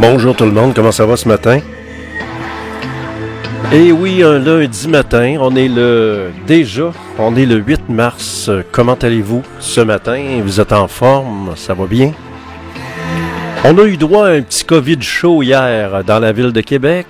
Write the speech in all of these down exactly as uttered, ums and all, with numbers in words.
Bonjour tout le monde, comment ça va ce matin? Et oui, un lundi matin, on est le déjà, on est le huit mars. Comment allez-vous ce matin? Vous êtes en forme? Ça va bien? On a eu droit à un petit COVID chaud hier dans la ville de Québec.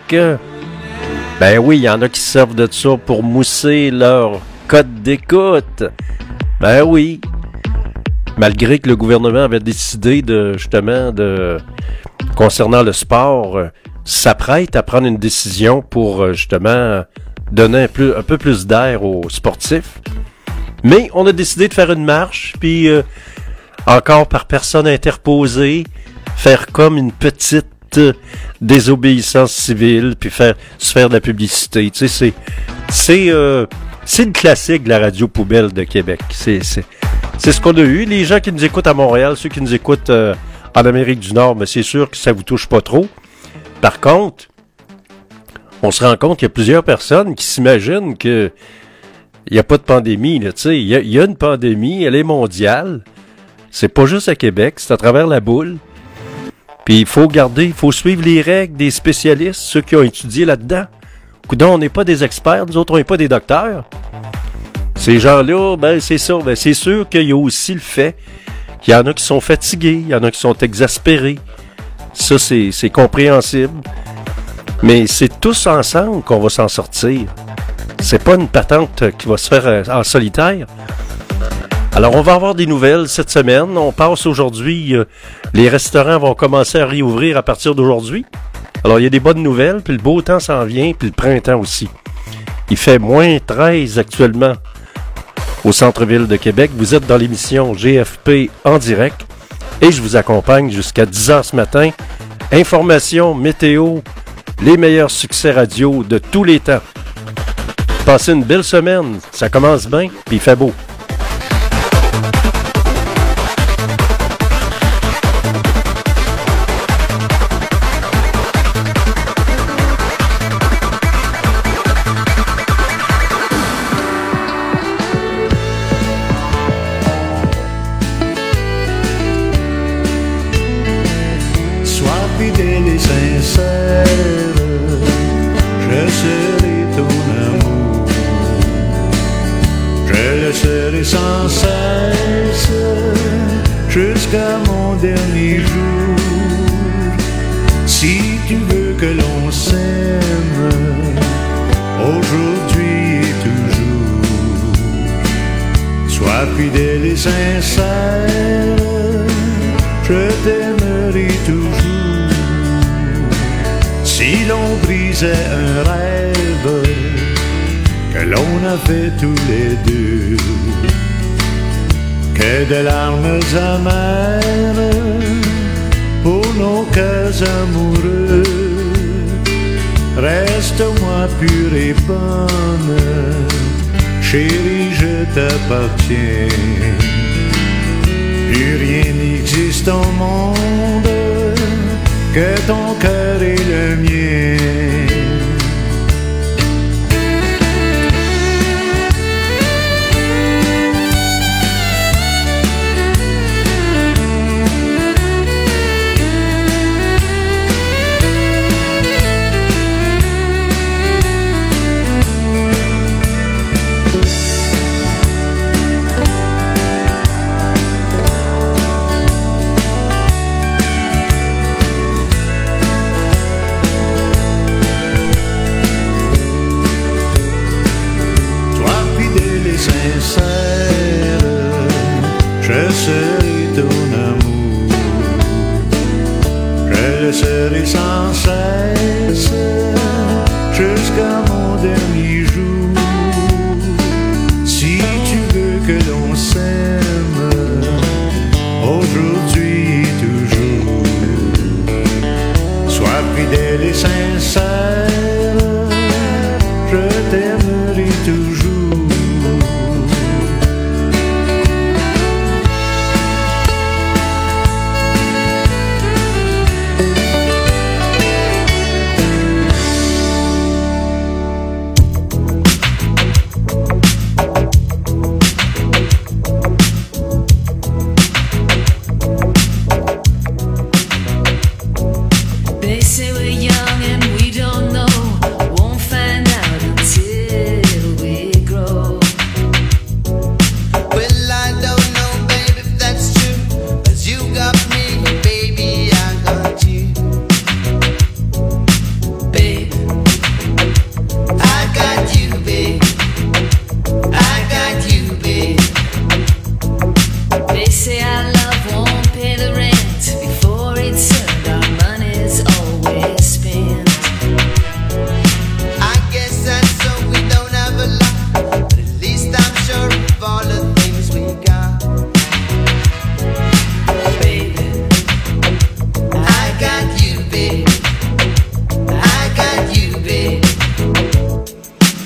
Ben oui, il y en a qui servent de ça pour mousser leur code d'écoute. Ben oui. Malgré que le gouvernement avait décidé de, justement, de, concernant le sport, euh, s'apprête à prendre une décision pour, euh, justement, donner un, plus, un peu plus d'air aux sportifs. Mais on a décidé de faire une marche, puis euh, encore par personne interposée, faire comme une petite euh, désobéissance civile, puis faire se faire de la publicité. Tu sais, c'est c'est euh, c'est le classique de la radio poubelle de Québec. C'est c'est c'est ce qu'on a eu. Les gens qui nous écoutent à Montréal, ceux qui nous écoutent euh, en Amérique du Nord, mais c'est sûr que ça vous touche pas trop. Par contre, on se rend compte qu'il y a plusieurs personnes qui s'imaginent que il n'y a pas de pandémie. Tu sais, il y a, il y a une pandémie, elle est mondiale. C'est pas juste à Québec, c'est à travers la boule. Puis il faut garder, il faut suivre les règles des spécialistes, ceux qui ont étudié là-dedans. Coudon, on n'est pas des experts, nous autres, on n'est pas des docteurs. Ces gens-là, ben c'est ça, ben c'est sûr qu'il y a aussi le fait qu'il y en a qui sont fatigués, il y en a qui sont exaspérés. Ça, c'est, c'est compréhensible. Mais c'est tous ensemble qu'on va s'en sortir. C'est pas une patente qui va se faire en solitaire. Alors, on va avoir des nouvelles cette semaine. On passe aujourd'hui, euh, les restaurants vont commencer à réouvrir à partir d'aujourd'hui. Alors, il y a des bonnes nouvelles, puis le beau temps s'en vient, puis le printemps aussi. Il fait moins treize actuellement au centre-ville de Québec. Vous êtes dans l'émission G F P en direct et je vous accompagne jusqu'à dix heures ce matin. Information, météo, les meilleurs succès radio de tous les temps. Passez une belle semaine, ça commence bien, puis il fait beau. Sans cesse jusqu'à mon dernier jour. Si tu veux que l'on s'aime aujourd'hui et toujours, sois fidèle et sincère, je t'aimerai toujours. Si l'on brisait un rêve que l'on a fait tous les deux, que de larmes amères pour nos cœurs amoureux, reste-moi pure et bonne, chérie, je t'appartiens. Plus rien n'existe au monde que ton cœur et le mien. Je serai ton amour, je le serai sans cesse jusqu'à mon dernier jour. Si tu veux que l'on s'aime aujourd'hui et toujours, sois fidèle et sincère, je t'aimerai toujours.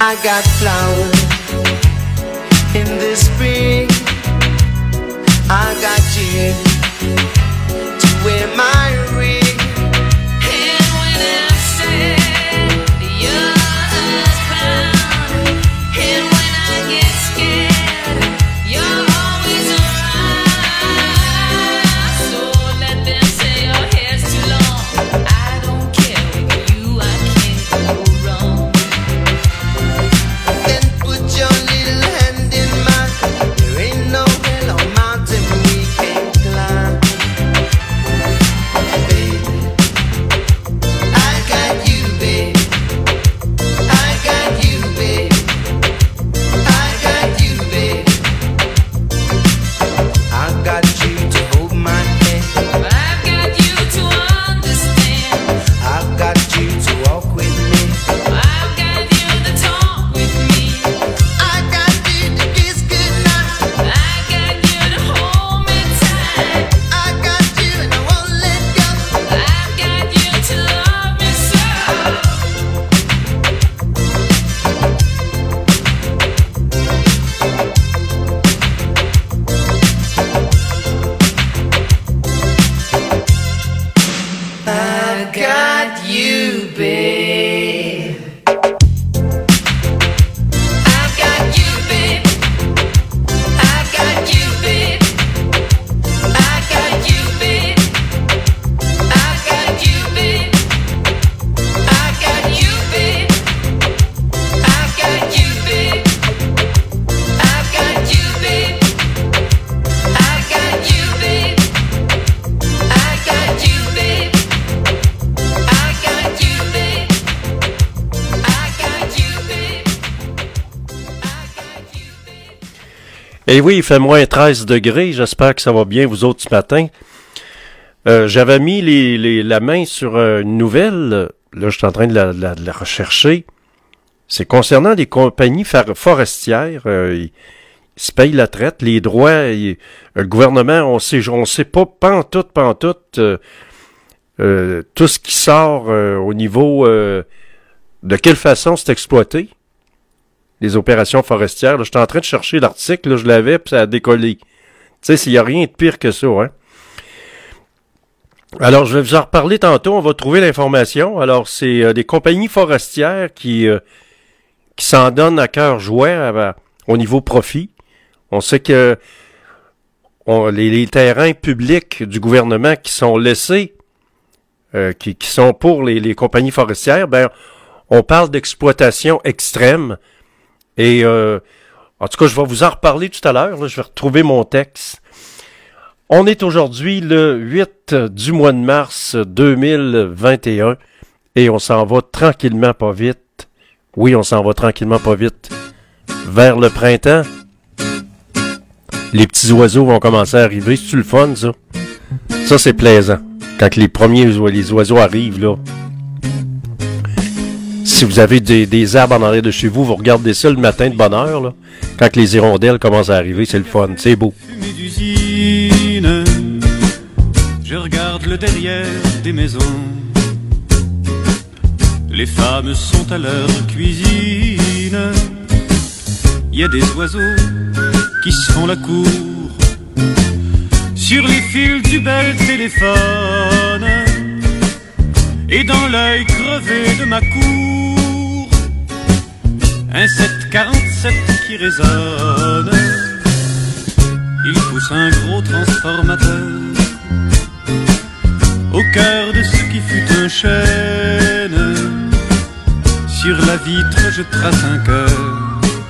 I got flowers in the spring. I got you to wear my ring. And when I said you're a clown, and when I get scared, you're always around. So let them say your hair's too long. I don't care, with you I can't go wrong. Then put your little hand in mine. There ain't no hill or mountain we can't climb. Baby, I got you, baby. I got you, baby. I got you, baby. I got you to hold my hand. I've got you to understand. I've got you to walk with me. I've got you to talk with me. I got you to kiss goodnight. I got you to hold me tight. I got you and I won't let go. I've got you to love me so. I've got you, babe. I've got you, babe. I've got you, babe. I've got you, babe. I've got you, babe. I've got you, babe. I've got you, babe. I've got you, babe. I've got you, babe. I got you, babe. I got you, babe. I got you, babe. I got you, babe. Eh oui, il fait moins treize degrés. J'espère que ça va bien, vous autres, ce matin. Euh, j'avais mis les, les, la main sur euh, une nouvelle. Là, je suis en train de la, de la, de la rechercher. C'est concernant les compagnies far- forestières. Euh, ils, ils se payent la traite, les droits. ils- euh, le gouvernement, on sait, on sait pas, pantoute, pantoute, euh, euh, tout ce qui sort euh, au niveau euh, de quelle façon c'est exploité. Les opérations forestières. Là, je suis en train de chercher l'article, là, je l'avais, puis ça a décollé. Tu sais, il n'y a rien de pire que ça, hein. Alors, je vais vous en reparler tantôt, on va trouver l'information. Alors, c'est euh, des compagnies forestières qui, euh, qui s'en donnent à cœur joie à- à- au niveau profit. On sait que on- les, les terrains publics du gouvernement qui sont laissés, euh, qui, qui sont pour les, les compagnies forestières, ben, on parle d'exploitation extrême. Et euh, en tout cas, je vais vous en reparler tout à l'heure. Là, je vais retrouver mon texte. On est aujourd'hui le huit du mois de mars deux mille vingt et un et on s'en va tranquillement pas vite. Oui, on s'en va tranquillement pas vite vers le printemps. Les petits oiseaux vont commencer à arriver. C'est-tu le fun, ça? Ça, c'est plaisant. Quand les premiers oi- les oiseaux arrivent, là. Si vous avez des, des arbres en arrière de chez vous, vous regardez ça le matin de bonne heure, là. Quand les hirondelles commencent à arriver, c'est le fun. C'est beau. Fumée d'usine, je regarde le derrière des maisons. Les femmes sont à leur cuisine. Il y a des oiseaux qui se font la cour sur les fils du bel téléphone et dans l'œil crevé de ma cour. Un sept quarante-sept qui résonne. Il pousse un gros transformateur au cœur de ce qui fut un chêne. Sur la vitre je trace un cœur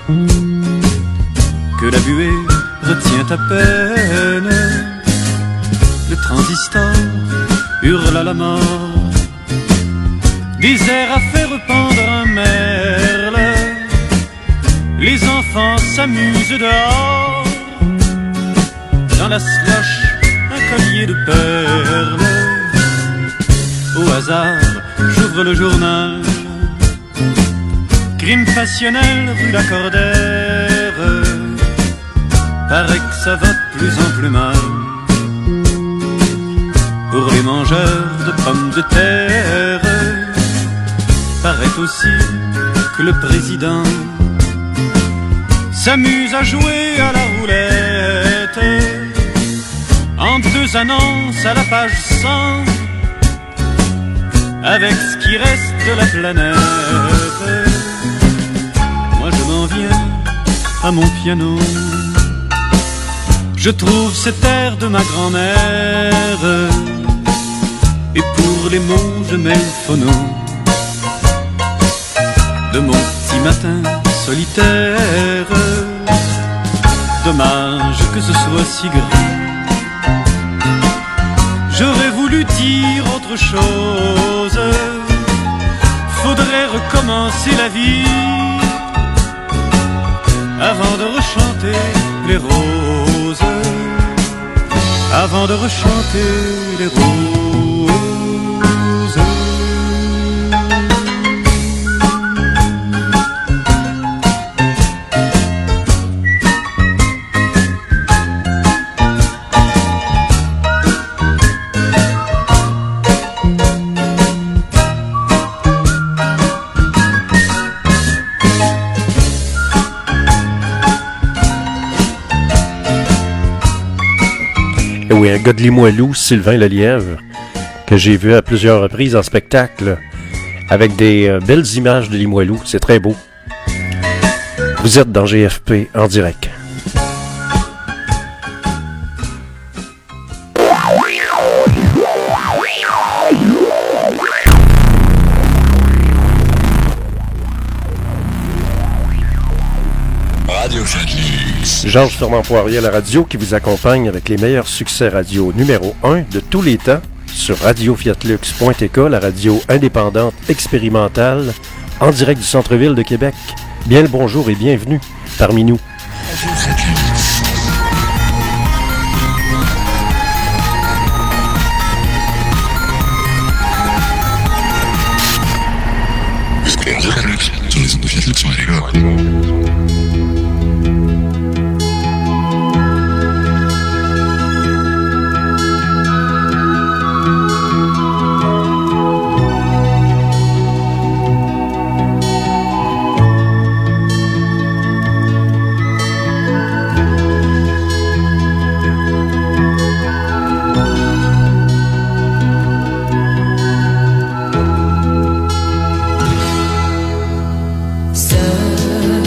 que la buée retient à peine. Le transistor hurle à la mort. Des airs à faire pendre un merle. Les enfants s'amusent dehors. Dans la slush, un collier de perles. Au hasard, j'ouvre le journal. Crime passionnel rue Lacordaire. Paraît que ça va de plus en plus mal pour les mangeurs de pommes de terre. Paraît aussi que le président s'amuse à jouer à la roulette. Entre deux annonces à la page cent, avec ce qui reste de la planète. Moi je m'en viens à mon piano, je trouve cet air de ma grand-mère, et pour les mots je mets le phono de mon petit matin solitaire. Dommage que ce soit si gris, j'aurais voulu dire autre chose. Faudrait recommencer la vie avant de rechanter les roses, avant de rechanter les roses. Oui, un gars de Limoilou, Sylvain Lelièvre, que j'ai vu à plusieurs reprises en spectacle, avec des euh, belles images de Limoilou, c'est très beau. Vous êtes dans G F P en direct. Radio Georges Fernand Poirier à la radio qui vous accompagne avec les meilleurs succès radio numéro un de tous les temps sur radio fiat lux point t k, la radio indépendante expérimentale en direct du centre-ville de Québec. Bien le bonjour et bienvenue parmi nous. Sur les ondes de Fiat Lux sur la Sun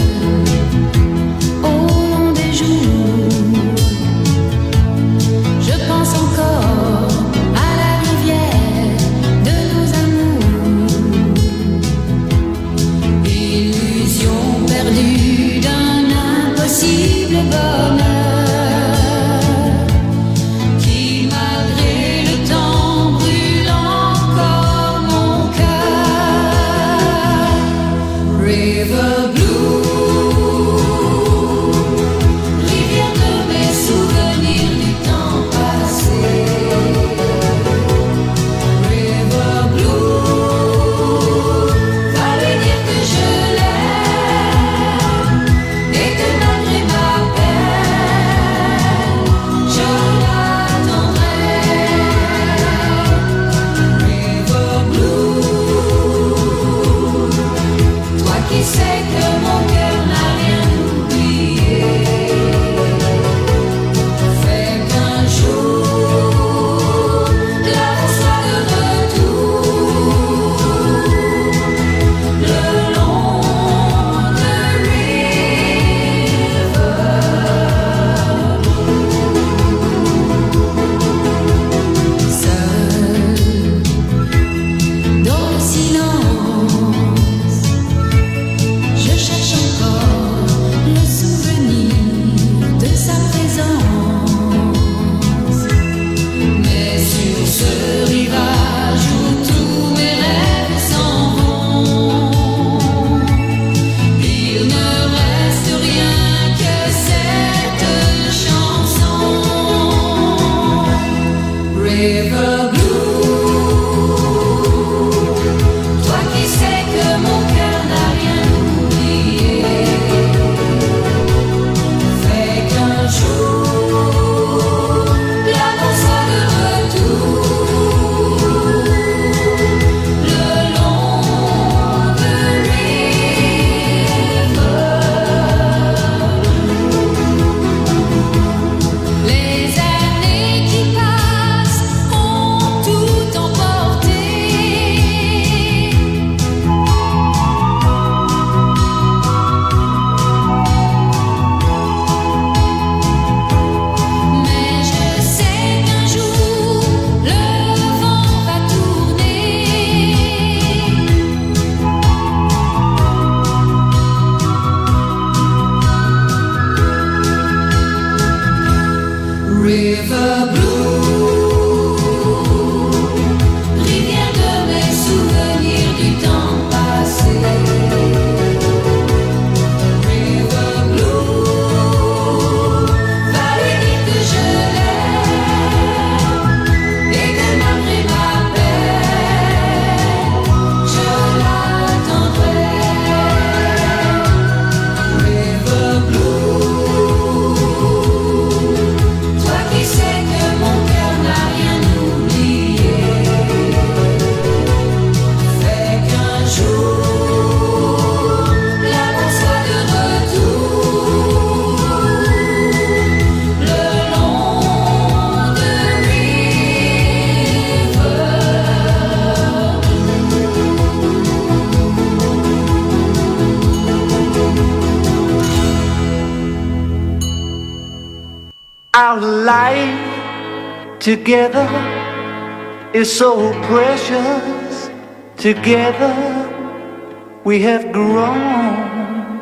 Our life together is so precious. Together we have grown.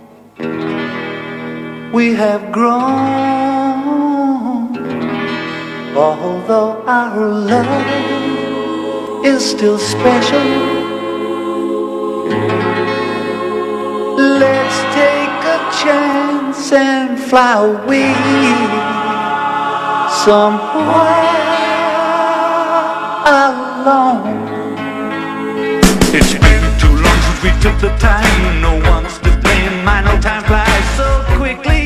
We have grown. Although our love is still special, let's take a chance and fly away somewhere alone. It's been too long since we took the time. No one's to blame. My no time flies so quickly.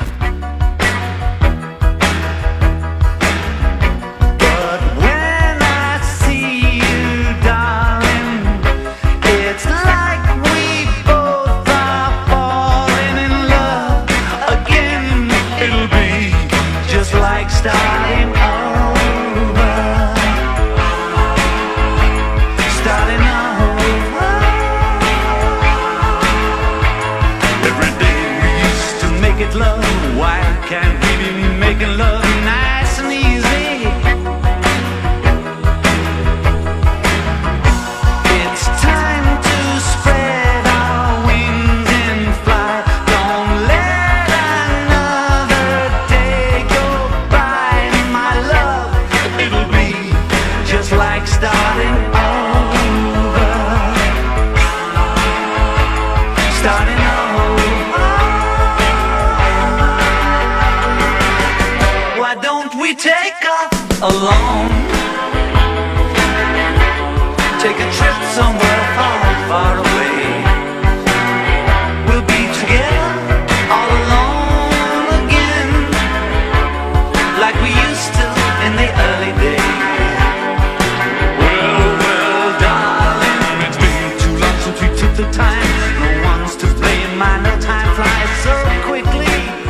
But when I see you, darling, it's like we both are falling in love again. It'll be just like starting over. Starting over. Every day we used to make it love. Why can't we be making love nice and easy? It's time to spread our wings and fly. Don't let another day go by, my love. It'll be just like starting over. Starting over. Why don't we take off alone? Take a trip somewhere far, far away. We'll be together all alone again, like we used to in the early days. Well, well, darling, it's been too long since we took the time. No one's to blame. My no time flies so quickly.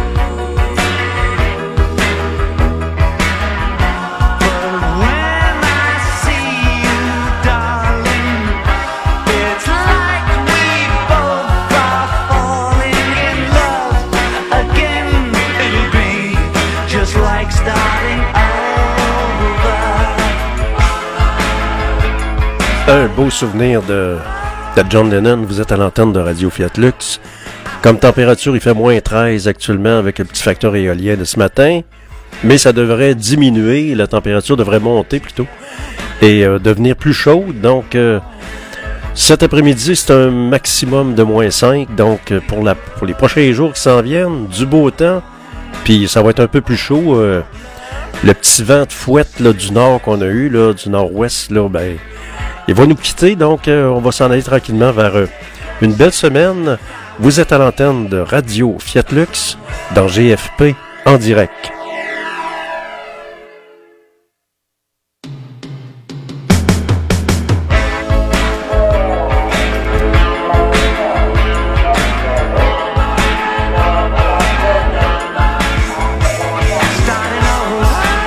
But when I see you, darling, it's like we both are falling in love again. It'll be just like starting over. Un beau souvenir de, de John Lennon. Vous êtes à l'antenne de Radio Fiat Lux. Comme température, il fait moins treize actuellement avec le petit facteur éolien de ce matin. Mais ça devrait diminuer. La température devrait monter plutôt. Et euh, devenir plus chaude. Donc, euh, cet après-midi, c'est un maximum de moins cinq. Donc, euh, pour, la, pour les prochains jours qui s'en viennent, du beau temps. Puis, ça va être un peu plus chaud. Euh, le petit vent de fouette là, du nord qu'on a eu, là, du nord-ouest, là, ben, il va nous quitter. Donc, euh, on va s'en aller tranquillement vers euh, une belle semaine. Vous êtes à l'antenne de Radio Fiat Lux dans G F P en direct. Starting over.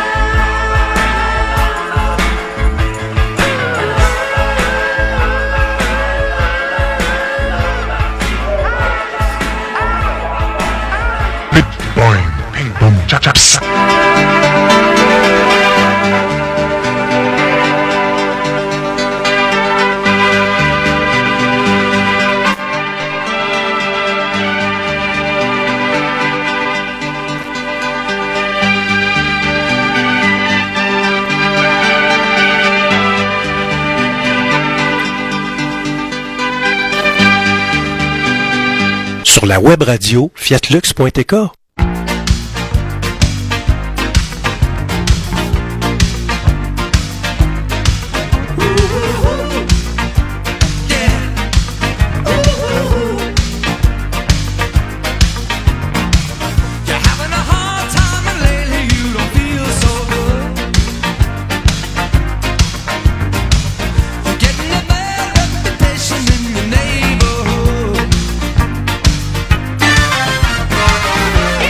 Bit boing, ping boom, chap chap sa. Sur la web radio fiatlux point t k. You're having a hard time and lately you don't feel so good. You're getting a bad reputation in your neighborhood.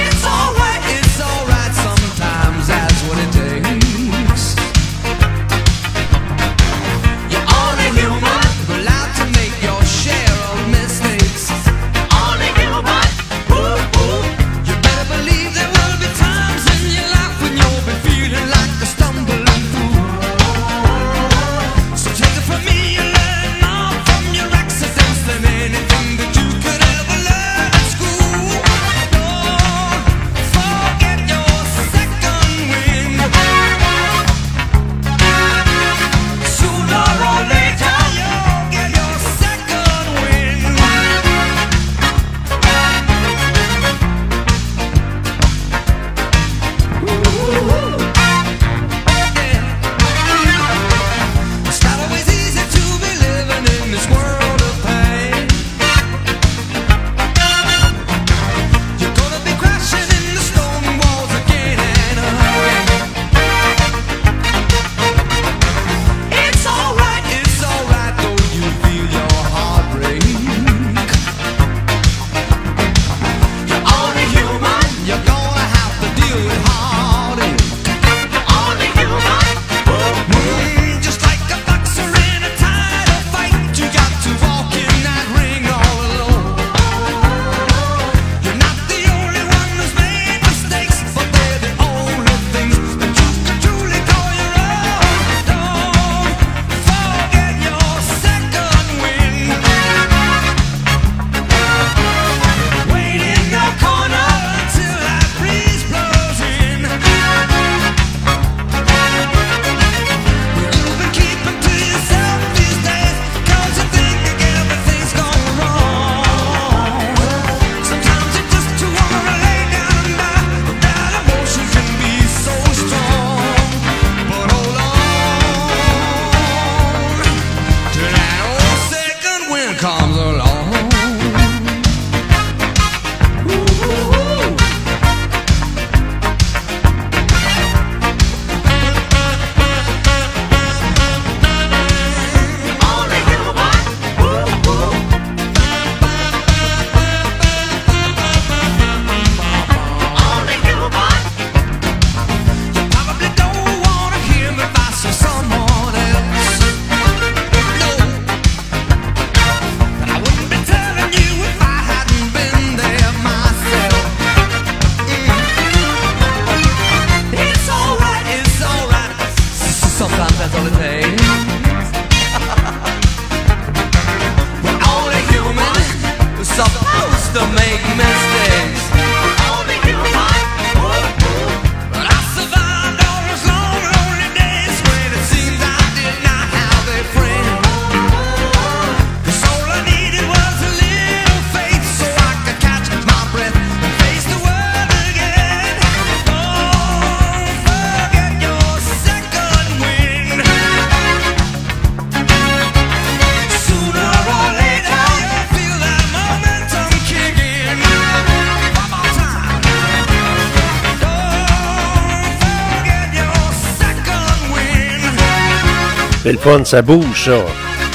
C'est le fun, ça bouge, ça.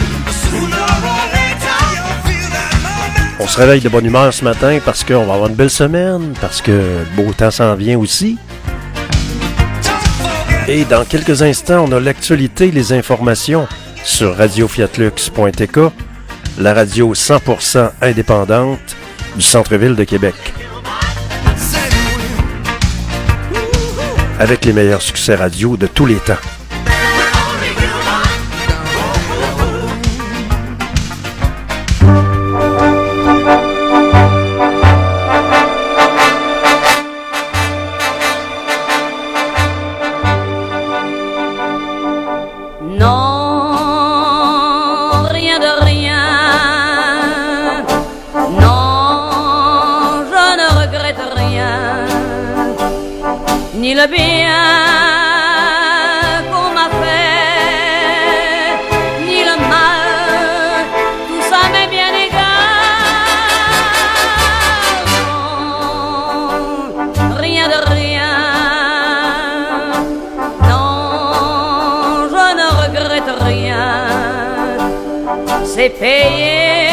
On se réveille de bonne humeur ce matin parce qu'on va avoir une belle semaine, parce que le beau temps s'en vient aussi. Et dans quelques instants, on a l'actualité, les informations sur radio fiat lux point t k, la radio cent pour cent indépendante du centre-ville de Québec. Avec les meilleurs succès radio de tous les temps. Ni le bien qu'on m'a fait, ni le mal, tout ça m'est bien égal. Non, rien de rien, non, je ne regrette rien. C'est payé.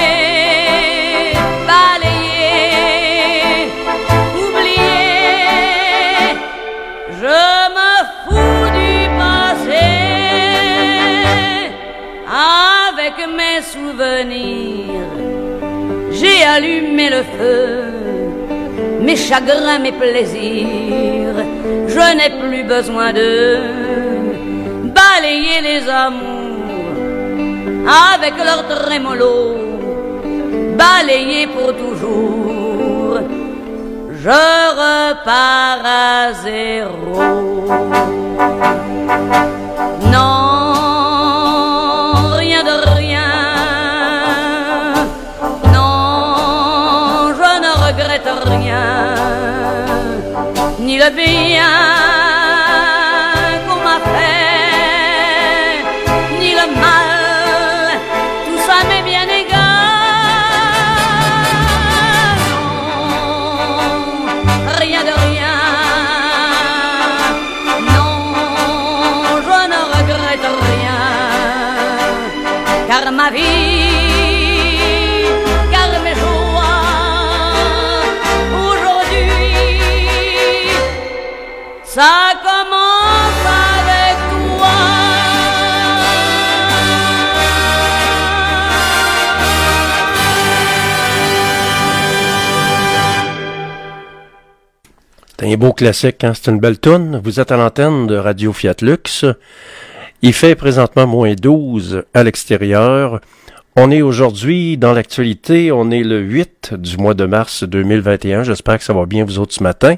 J'ai allumé le feu, mes chagrins, mes plaisirs. Je n'ai plus besoin de balayer les amours avec leur trémolo, balayer pour toujours. Je repars à zéro. Non, rien de rien. Rien, ni le bien qu'on m'a fait, ni le mal, tout ça m'est bien égal. Non, rien de rien, non, je ne regrette rien, car ma vie, ça commence avec toi. C'est un beau classique, hein? C'est une belle toune. Vous êtes à l'antenne de Radio Fiat Lux. Il fait présentement moins douze à l'extérieur. On est aujourd'hui dans l'actualité. On est le huit du mois de mars deux mille vingt et un. J'espère que ça va bien vous autres ce matin.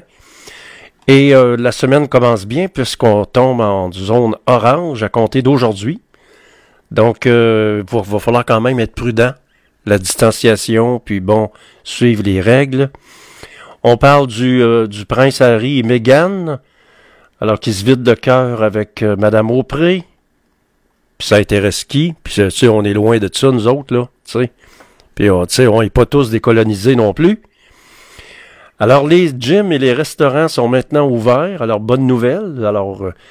Et euh, la semaine commence bien puisqu'on tombe en zone orange à compter d'aujourd'hui. Donc, il euh, va, va falloir quand même être prudent. La distanciation, puis bon, suivre les règles. On parle du, euh, du prince Harry et Meghan, alors qu'ils se vident de cœur avec euh, Madame Aupré. Puis ça intéresse qui? Puis tu sais, on est loin de ça, nous autres, là. Tu sais. Puis tu sais, on n'est pas tous décolonisés non plus. Alors, les gyms et les restaurants sont maintenant ouverts. Alors, bonne nouvelle. Alors, euh,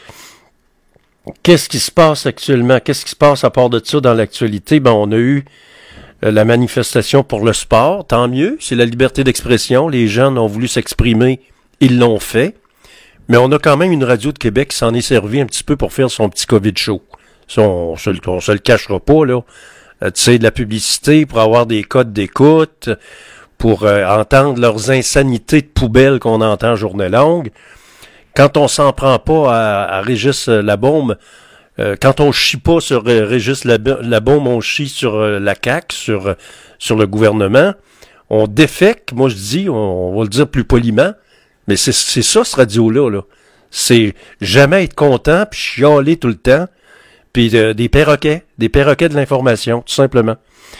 qu'est-ce qui se passe actuellement? Qu'est-ce qui se passe à part de ça dans l'actualité? Ben, on a eu euh, la manifestation pour le sport. Tant mieux. C'est la liberté d'expression. Les jeunes ont voulu s'exprimer. Ils l'ont fait. Mais on a quand même une radio de Québec qui s'en est servi un petit peu pour faire son petit COVID show. Ça, on, on, se, on se le cachera pas, là. Euh, tu sais, de la publicité pour avoir des codes d'écoute, pour euh, entendre leurs insanités de poubelle qu'on entend journée longue. Quand on s'en prend pas à, à Régis Labaume, euh, quand on chie pas sur euh, Régis Labaume, on chie sur euh, la C A Q, sur, euh, sur le gouvernement. On défèque, moi je dis, on, on va le dire plus poliment, mais c'est, c'est ça, ce radio-là, là. C'est jamais être content, puis chialer tout le temps, puis euh, des perroquets, des perroquets de l'information, tout simplement.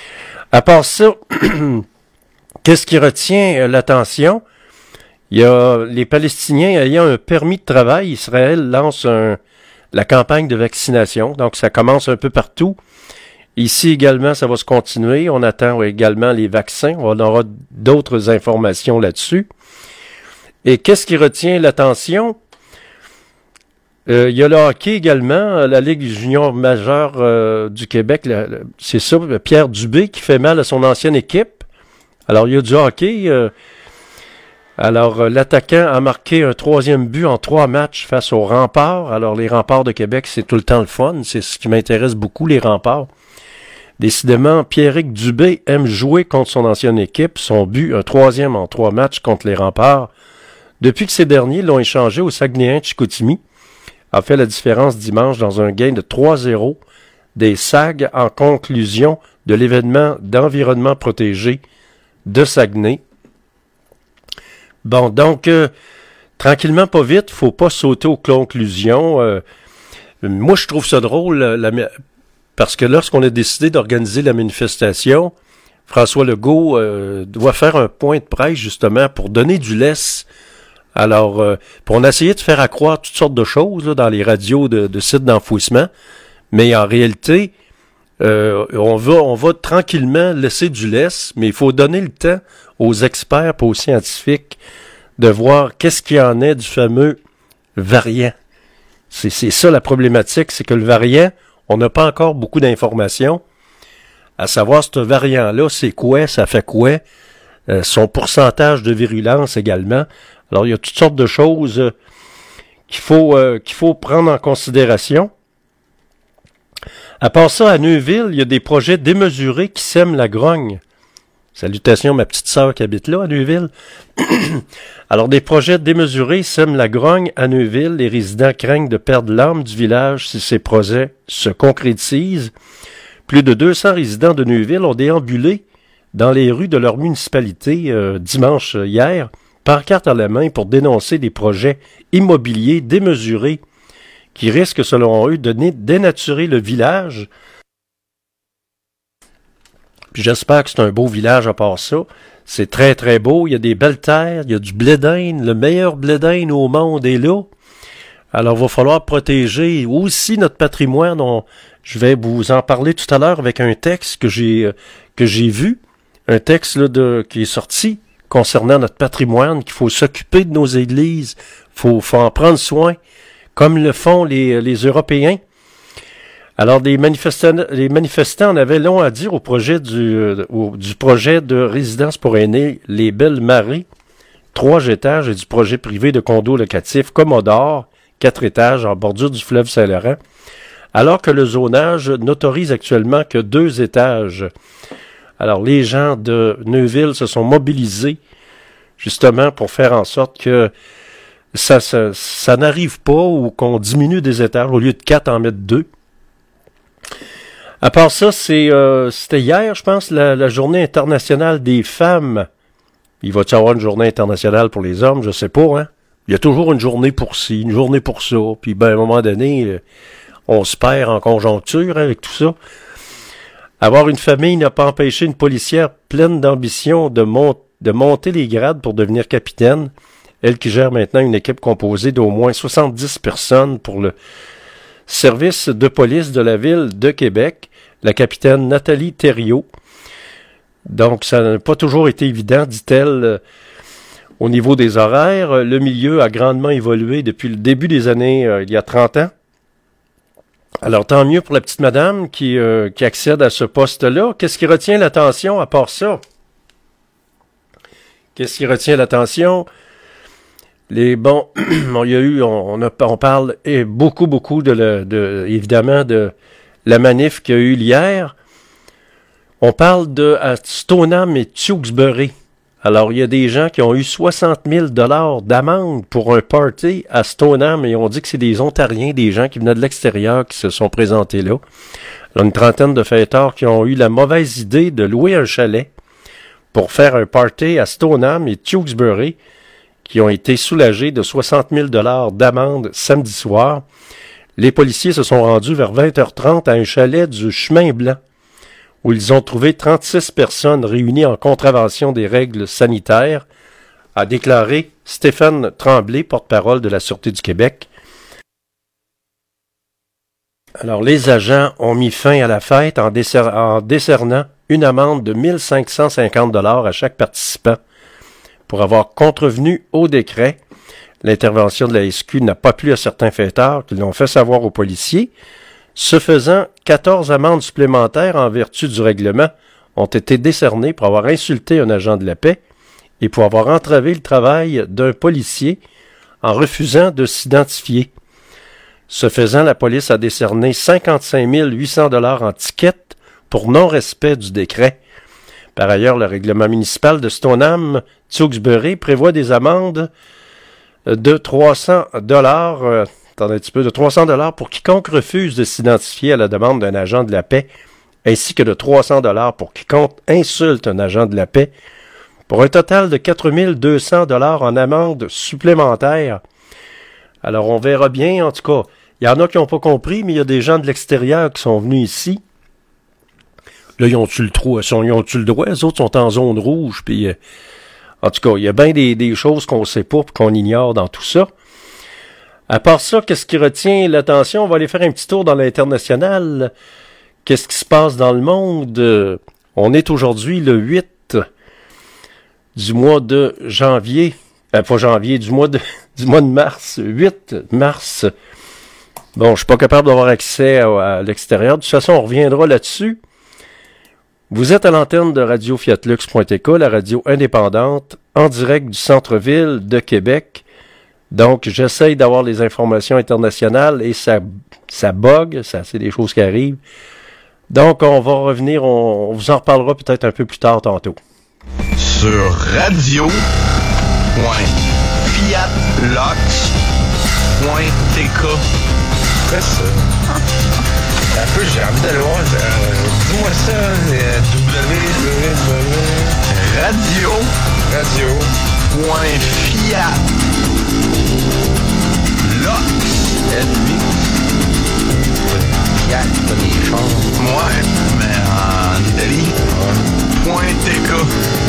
À part ça... Qu'est-ce qui retient l'attention? Il y a les Palestiniens ayant un permis de travail. Israël lance un, la campagne de vaccination. Donc, ça commence un peu partout. Ici également, ça va se continuer. On attend également les vaccins. On aura d'autres informations là-dessus. Et qu'est-ce qui retient l'attention? Euh, il y a le hockey également, la Ligue junior majeure euh, du Québec. La, la, c'est ça, Pierre Dubé qui fait mal à son ancienne équipe. Alors, il y a du hockey. Euh, alors, euh, l'attaquant a marqué un troisième but en trois matchs face aux Remparts. Alors, les Remparts de Québec, c'est tout le temps le fun. C'est ce qui m'intéresse beaucoup, les Remparts. Décidément, Pierrick Dubé aime jouer contre son ancienne équipe. Son but, un troisième en trois matchs contre les Remparts. Depuis que ces derniers l'ont échangé au Saguenayens de Chicoutimi, a fait la différence dimanche dans un gain de trois zéro des Sags en conclusion de l'événement d'environnement protégé de Saguenay. Bon, donc, euh, tranquillement, pas vite, faut pas sauter aux conclusions. Euh, moi, je trouve ça drôle, la, parce que lorsqu'on a décidé d'organiser la manifestation, François Legault euh, doit faire un point de presse, justement, pour donner du laisse. Alors, euh, on a essayé de faire accroire toutes sortes de choses là, dans les radios de, de sites d'enfouissement, mais en réalité, euh, on va on va tranquillement laisser du laisse, mais il faut donner le temps aux experts et aux scientifiques de voir qu'est-ce qu'il y en est du fameux variant. C'est, c'est ça la problématique, c'est que le variant, on n'a pas encore beaucoup d'informations, à savoir ce variant-là, c'est quoi, ça fait quoi, euh, son pourcentage de virulence également. Alors, il y a toutes sortes de choses euh, qu'il faut euh, qu'il faut prendre en considération. À part ça, à Neuville, il y a des projets démesurés qui sèment la grogne. Salutations, ma petite sœur qui habite là, à Neuville. Alors, des projets démesurés sèment la grogne à Neuville. Les résidents craignent de perdre l'âme du village si ces projets se concrétisent. Plus de deux cents résidents de Neuville ont déambulé dans les rues de leur municipalité euh, dimanche euh, hier, pancarte à la main pour dénoncer des projets immobiliers démesurés qui risquent, selon eux, de dénaturer le village. Puis j'espère que c'est un beau village à part ça. C'est très, très beau. Il y a des belles terres, il y a du blé d'Inde. Le meilleur blé d'Inde au monde est là. Alors, il va falloir protéger aussi notre patrimoine. On, je vais vous en parler tout à l'heure avec un texte que j'ai que j'ai vu. Un texte là, de, qui est sorti concernant notre patrimoine, qu'il faut s'occuper de nos églises, faut, faut en prendre soin, comme le font les, les Européens. Alors, des manifestants, les manifestants en avaient long à dire au projet du, euh, au, du projet de résidence pour aînés Les Belles Marais, trois étages, et du projet privé de condo locatif Commodore, quatre étages en bordure du fleuve Saint-Laurent, alors que le zonage n'autorise actuellement que deux étages. Alors, les gens de Neuville se sont mobilisés justement pour faire en sorte que ça, ça, ça n'arrive pas ou qu'on diminue des étages au lieu de quatre, en mettre deux. À part ça, c'est, euh, c'était hier, je pense, la, la journée internationale des femmes. Il va-t-il y avoir une journée internationale pour les hommes? Je sais pas, hein. Il y a toujours une journée pour ci, une journée pour ça. Puis, ben, à un moment donné, on se perd en conjoncture hein, avec tout ça. Avoir une famille n'a pas empêché une policière pleine d'ambition de, mont- de monter les grades pour devenir capitaine. Elle qui gère maintenant une équipe composée d'au moins soixante-dix personnes pour le service de police de la ville de Québec, la capitaine Nathalie Thériault. Donc, ça n'a pas toujours été évident, dit-elle, euh, au niveau des horaires. Le milieu a grandement évolué depuis le début des années, euh, il y a trente ans. Alors, tant mieux pour la petite madame qui, euh, qui accède à ce poste-là. Qu'est-ce qui retient l'attention à part ça? Qu'est-ce qui retient l'attention? Les bons, il y a eu, on, on, a, on parle et beaucoup, beaucoup de, le, de, évidemment, de la manif qu'il y a eu hier. On parle de à Stoneham et Tewksbury. Alors, il y a des gens qui ont eu soixante mille dollars d'amende pour un party à Stoneham et on dit que c'est des Ontariens, des gens qui venaient de l'extérieur qui se sont présentés là. Alors, une trentaine de fêtards qui ont eu la mauvaise idée de louer un chalet pour faire un party à Stoneham et Tewksbury, qui ont été soulagés de soixante mille dollars d'amende samedi soir. Les policiers se sont rendus vers vingt heures trente à un chalet du Chemin Blanc, où ils ont trouvé trente-six personnes réunies en contravention des règles sanitaires, a déclaré Stéphane Tremblay, porte-parole de la Sûreté du Québec. Alors, les agents ont mis fin à la fête en, décer- en décernant une amende de mille cinq cent cinquante dollars à chaque participant pour avoir contrevenu au décret. L'intervention de la S Q n'a pas plu à certains fêtards qui l'ont fait savoir aux policiers. Ce faisant, quatorze amendes supplémentaires en vertu du règlement ont été décernées pour avoir insulté un agent de la paix et pour avoir entravé le travail d'un policier en refusant de s'identifier. Ce faisant, la police a décerné cinquante-cinq mille huit cents dollars en tickets pour non-respect du décret. Par ailleurs, le règlement municipal de Stoneham, Tewksbury, prévoit des amendes de trois cents dollars, euh, attendez un petit peu, de trois cents dollars pour quiconque refuse de s'identifier à la demande d'un agent de la paix, ainsi que de trois cents dollars pour quiconque insulte un agent de la paix, pour un total de quatre mille deux cents dollars en amende supplémentaire. Alors, on verra bien, en tout cas. Il y en a qui n'ont pas compris, mais il y a des gens de l'extérieur qui sont venus ici. Là, ils ont-tu le, trou, ils ont-tu le droit? Les autres sont en zone rouge, puis... Euh, en tout cas, il y a bien des, des choses qu'on ne sait pas et qu'on ignore dans tout ça. À part ça, qu'est-ce qui retient l'attention? On va aller faire un petit tour dans l'international. Qu'est-ce qui se passe dans le monde? On est aujourd'hui le huit du mois de janvier. Euh, pas janvier, du mois de, du mois de mars. huit mars. Bon, je suis pas capable d'avoir accès à, à l'extérieur. De toute façon, on reviendra là-dessus. Vous êtes à l'antenne de radio fiat lux point t k, la radio indépendante, en direct du centre-ville de Québec. Donc, j'essaye d'avoir les informations internationales et ça, ça bug, ça, c'est des choses qui arrivent. Donc, on va revenir, on, on vous en reparlera peut-être un peu plus tard tantôt. Sur radio point fiat lux point t k. Quoi ça? Un peu, j'ai envie d'aller voir. Euh, dis-moi ça, euh, www. Radio. Radio. Point fiat. Lux. L-huit. Fiat, pas des chars. Ouais, mais en Italie. Ouais. Point T K.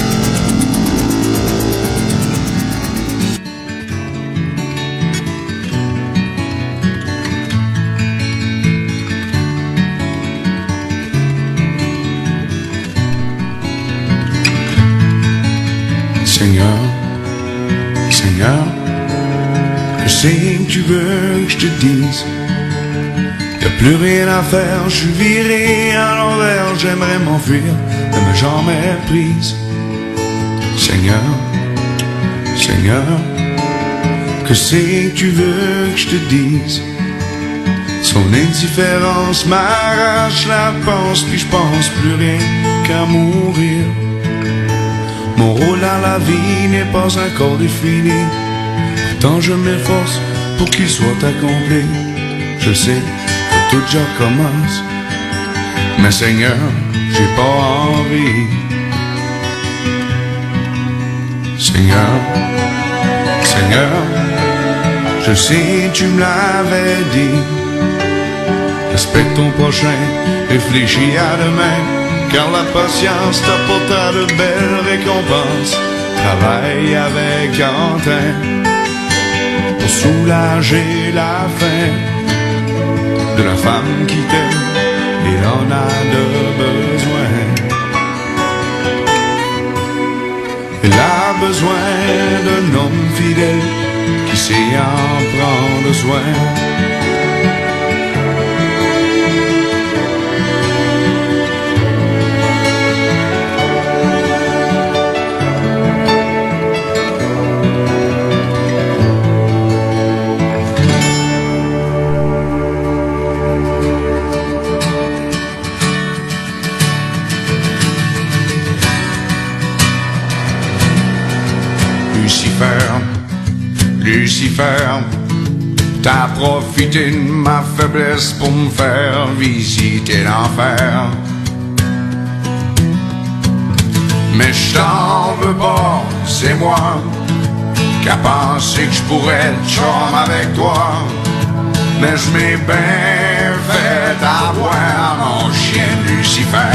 Seigneur, Seigneur, que c'est que tu veux que je te dise? Y'a plus rien à faire, je suis viré à l'envers, j'aimerais m'enfuir de ma jambe prise. Seigneur, Seigneur, que c'est que tu veux que je te dise? Son indifférence m'arrache la panse, puis je pense plus rien qu'à mourir. Mon rôle dans la vie n'est pas encore défini. Pourtant je m'efforce pour qu'il soit accompli. Je sais que tout déjà commence, mais Seigneur, j'ai pas envie. Seigneur, Seigneur, je sais tu me l'avais dit. Respecte ton prochain, réfléchis à demain, car la patience t'apportera de belles récompenses. Travaille avec Quentin pour soulager la faim de la femme qui t'aime, il en a de besoin. Elle a besoin d'un homme fidèle qui sait en prendre soin. Lucifer, t'as profité de ma faiblesse pour me faire visiter l'enfer. Mais je t'en veux pas, c'est moi qui a pensé que je pourrais être chum avec toi. Mais je m'ai bien fait avoir mon chien Lucifer.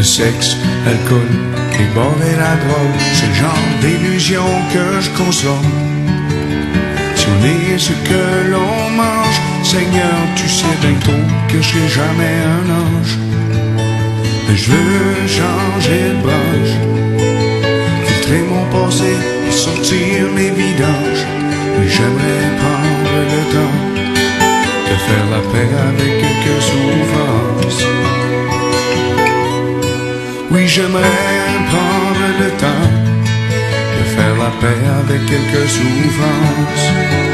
sexe, l'alcool, les bords et la drogue, c'est le genre d'illusion que je consomme. Si on est ce que l'on mange, Seigneur, tu sais bien trop que je serai jamais un ange. Mais je veux changer de branche, filtrer mon passé et sortir les vidanges. Mais j'aimerais prendre le temps de faire la paix avec quelques souffrances. Oui, j'aimerais prendre le temps de faire la paix avec quelques souffrances.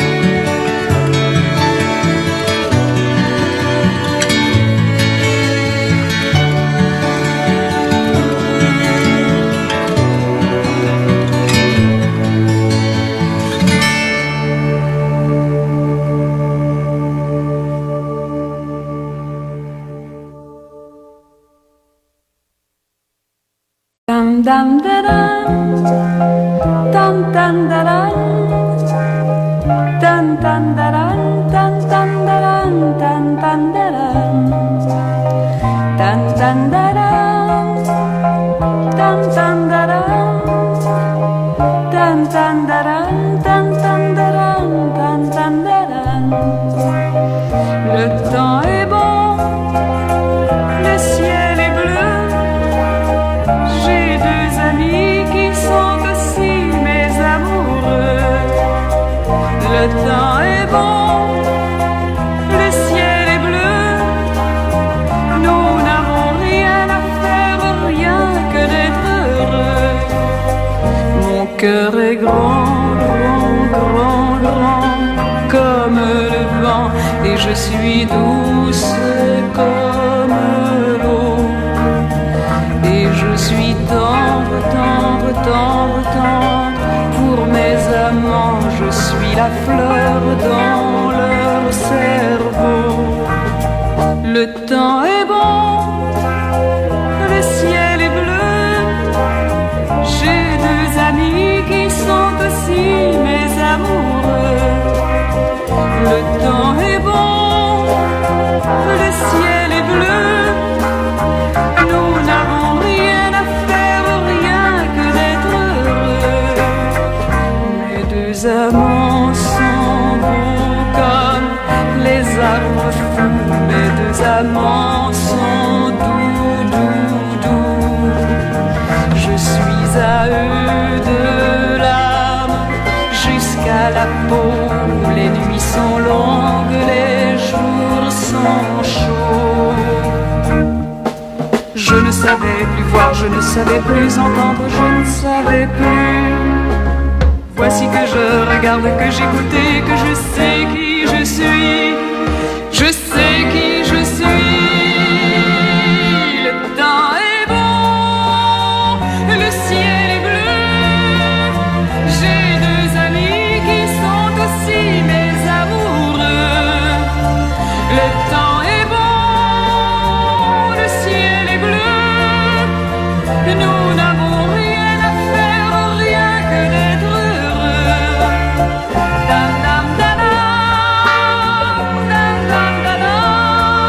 Dum dum da dum, dum dum da dum, dum dum da dum, dum dum da dum, dum dum da dum, dum dum da dum, dum dum da dum, dum dum da dum, dum dum da dum, dum dum da dum. Le temps est bon, le ciel est bleu. J'ai deux amis qui sont aussi mes amoureux. Le temps est bon, le ciel est bleu. Nous n'avons rien à faire, rien que d'être heureux. Mon cœur est grand, grand, grand, grand, comme le vent, et je suis douce comme l'eau. Et je suis tendre, tendre, tendre, tendre. Pour mes amants, je suis la fleur dans leur cerveau. Le temps est bon, le ciel est bleu. J'ai deux amis qui sont aussi mes amoureux. Le temps est bon, le ciel est bleu. Nous n'avons rien à faire, rien que d'être heureux. Mes deux amants sont beaux comme les arbres fous. Mes deux amants sont doux, doux, doux. Je suis à eux de l'âme jusqu'à la peau. Les nuits sont longues, les jours sont chauds. Je ne savais plus voir, je ne savais plus entendre, je ne savais plus. Voici que je regarde, que j'écoute et que je sais qui je suis. Je sais qui je suis. Le temps est bon, le ciel est bleu. J'ai deux amis qui sont aussi mes amoureux. Le temps est bon, le ciel est bleu. Nous n'avons rien à faire, rien que d'être heureux. Dam dam da dam, dam dam da dam.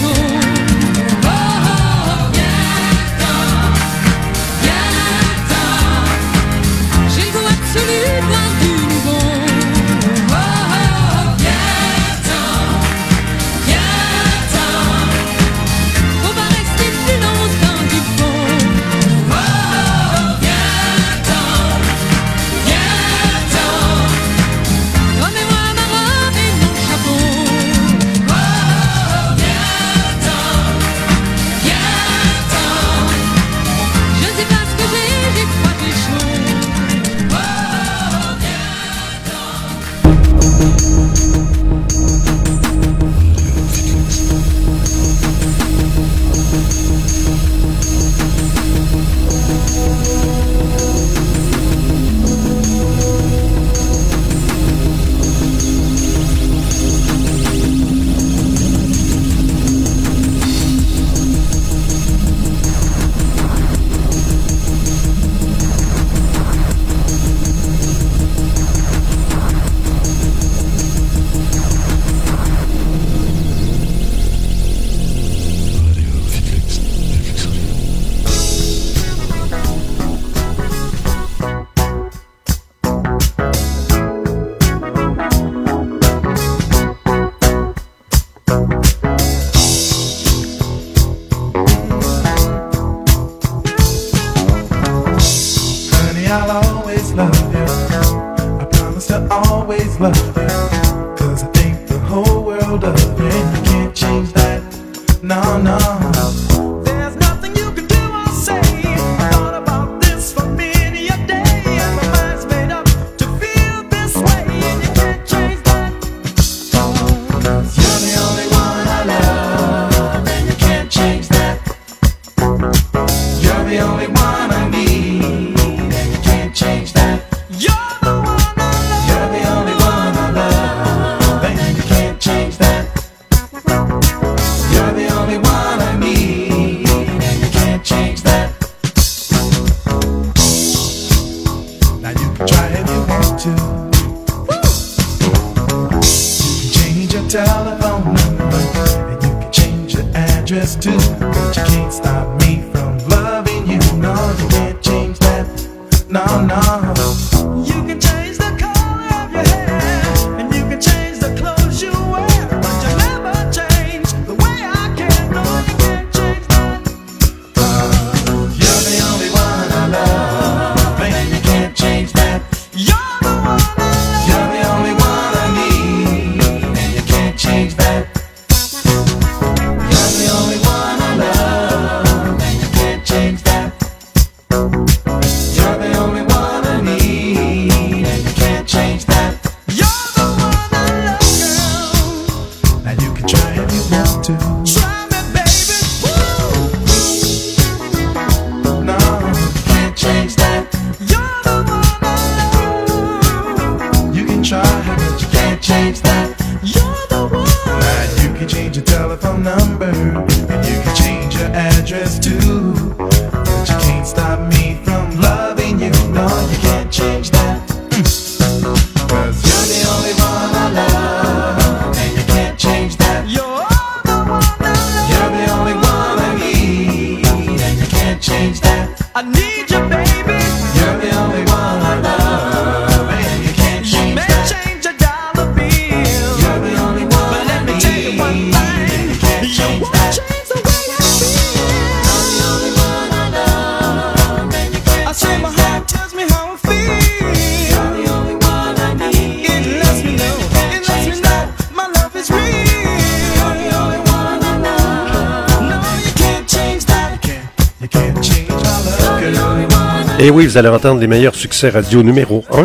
Et oui, vous allez entendre les meilleurs succès radio numéro un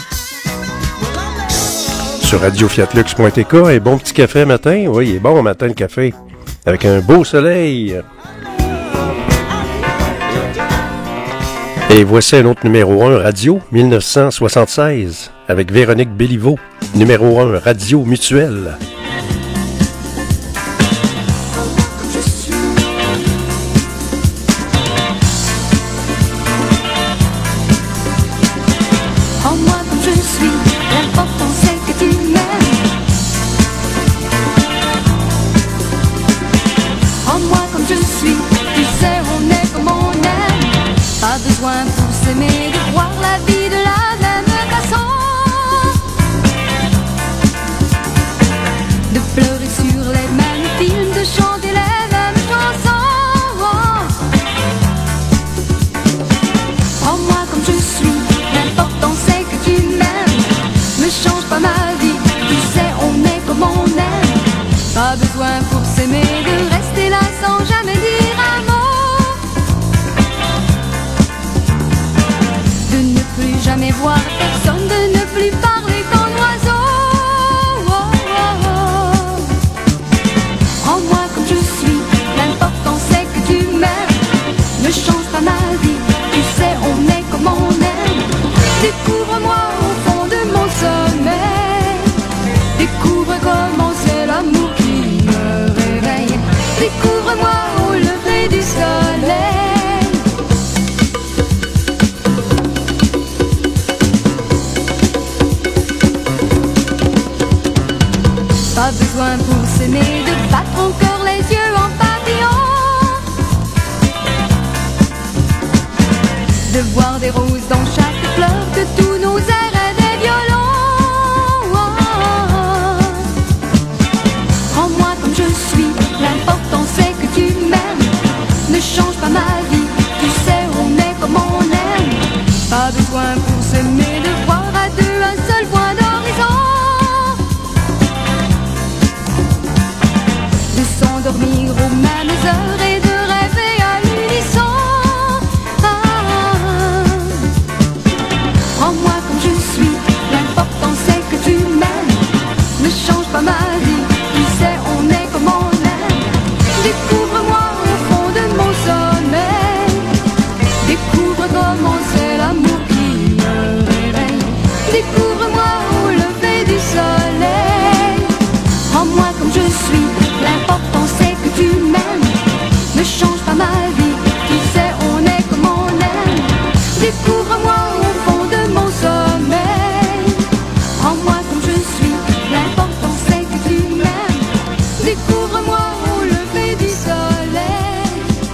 sur radio fiat lux point t k. Et bon petit café matin. Oui, il est bon matin le café. Avec un beau soleil. Et voici un autre numéro un radio, dix-neuf cent soixante-seize, avec Véronique Béliveau. Numéro un, Radio Mutuelle. Pas besoin pour s'aimer de rester là sans jamais dire un mot. De ne plus jamais voir personne, de ne plus parler qu'en oiseau. Oh, oh, oh. Prends-moi comme je suis, l'important c'est que tu m'aimes. Ne change pas ma vie, tu sais on est comme on aime. Découvre-moi au fond de mon sommeil. Découvre comment c'est l'amour qui me réveille. Découvre-moi au lever du soleil. Pas besoin pour s'aimer de battre encore les yeux en papillon. De voir des roses dans chaque fleur, que tous nos airs aient des violons. Oh, oh, oh. Prends-moi comme je suis, l'important c'est que tu m'aimes. Ne change pas ma vie, tu sais on est comme on aime. Pas besoin pour s'aimer de voir à deux un seul point d'horizon. De s'endormir aux mêmes heures et de rêver à l'unisson. Prends-moi comme je suis, l'important c'est que tu m'aimes. Ne change pas ma vie, tu sais on est comme on aime. Découvre-moi au fond de mon sommeil. Découvre comment c'est l'amour qui me réveille. Découvre-moi au lever du soleil. Prends-moi comme je suis, l'important c'est que tu m'aimes. Ne change pas ma vie, tu sais on est comme on aime. Découvre-moi au fond de mon sommeil. Prends-moi comme je suis, l'important c'est que tu m'aimes. Découvre-moi au lever du soleil.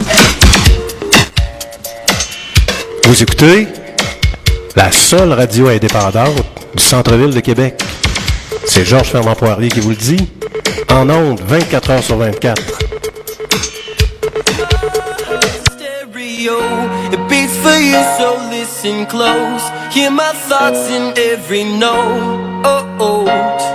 Vous écoutez la seule radio indépendante du centre-ville de Québec. C'est Georges Fernand Poirier qui vous le dit, en ondes vingt-quatre heures sur vingt-quatre. Stereo, it beats for you, so listen close. Hear my thoughts in every note. Oh, oh.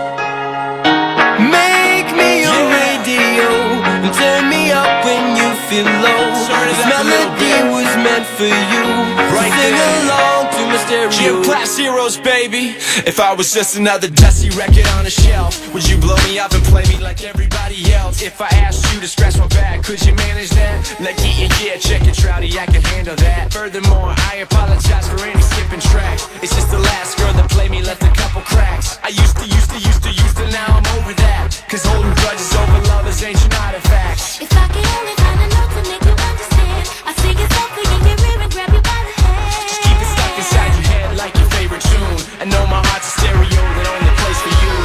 Make me your radio and turn me up when you feel low. This melody was meant for you. Right Sing there. Along to my stereo. G-Class Heroes, baby. If I was just another dusty record on a shelf, would you blow me up and play me like everybody else? If I asked you to scratch my back, could you manage that? Like, yeah, yeah, check it, Trouty, I can handle that. Furthermore, I apologize for any skipping tracks. It's just the last girl that played me left a couple cracks. I used to, used to, used to, used to, now I'm over that. Cause holding grudges over lovers ancient artifacts. If I could only find a note to make you understand, I sing it softly in your ear and grab you by the hand. Just keep it stuck inside your head like your favorite tune. I know my heart's a stereo that only plays for you.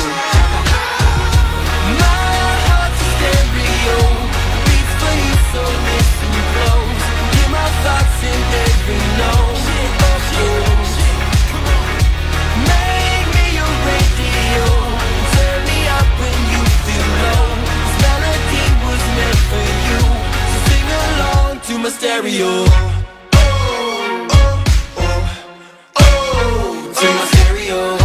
My heart's a stereo, beats for you, so listen close. Hear my thoughts in every note. Oh, make me your radio, turn me up when you feel low. This melody was meant for you, so sing along to my stereo. Oh, oh, oh, oh, to my stereo.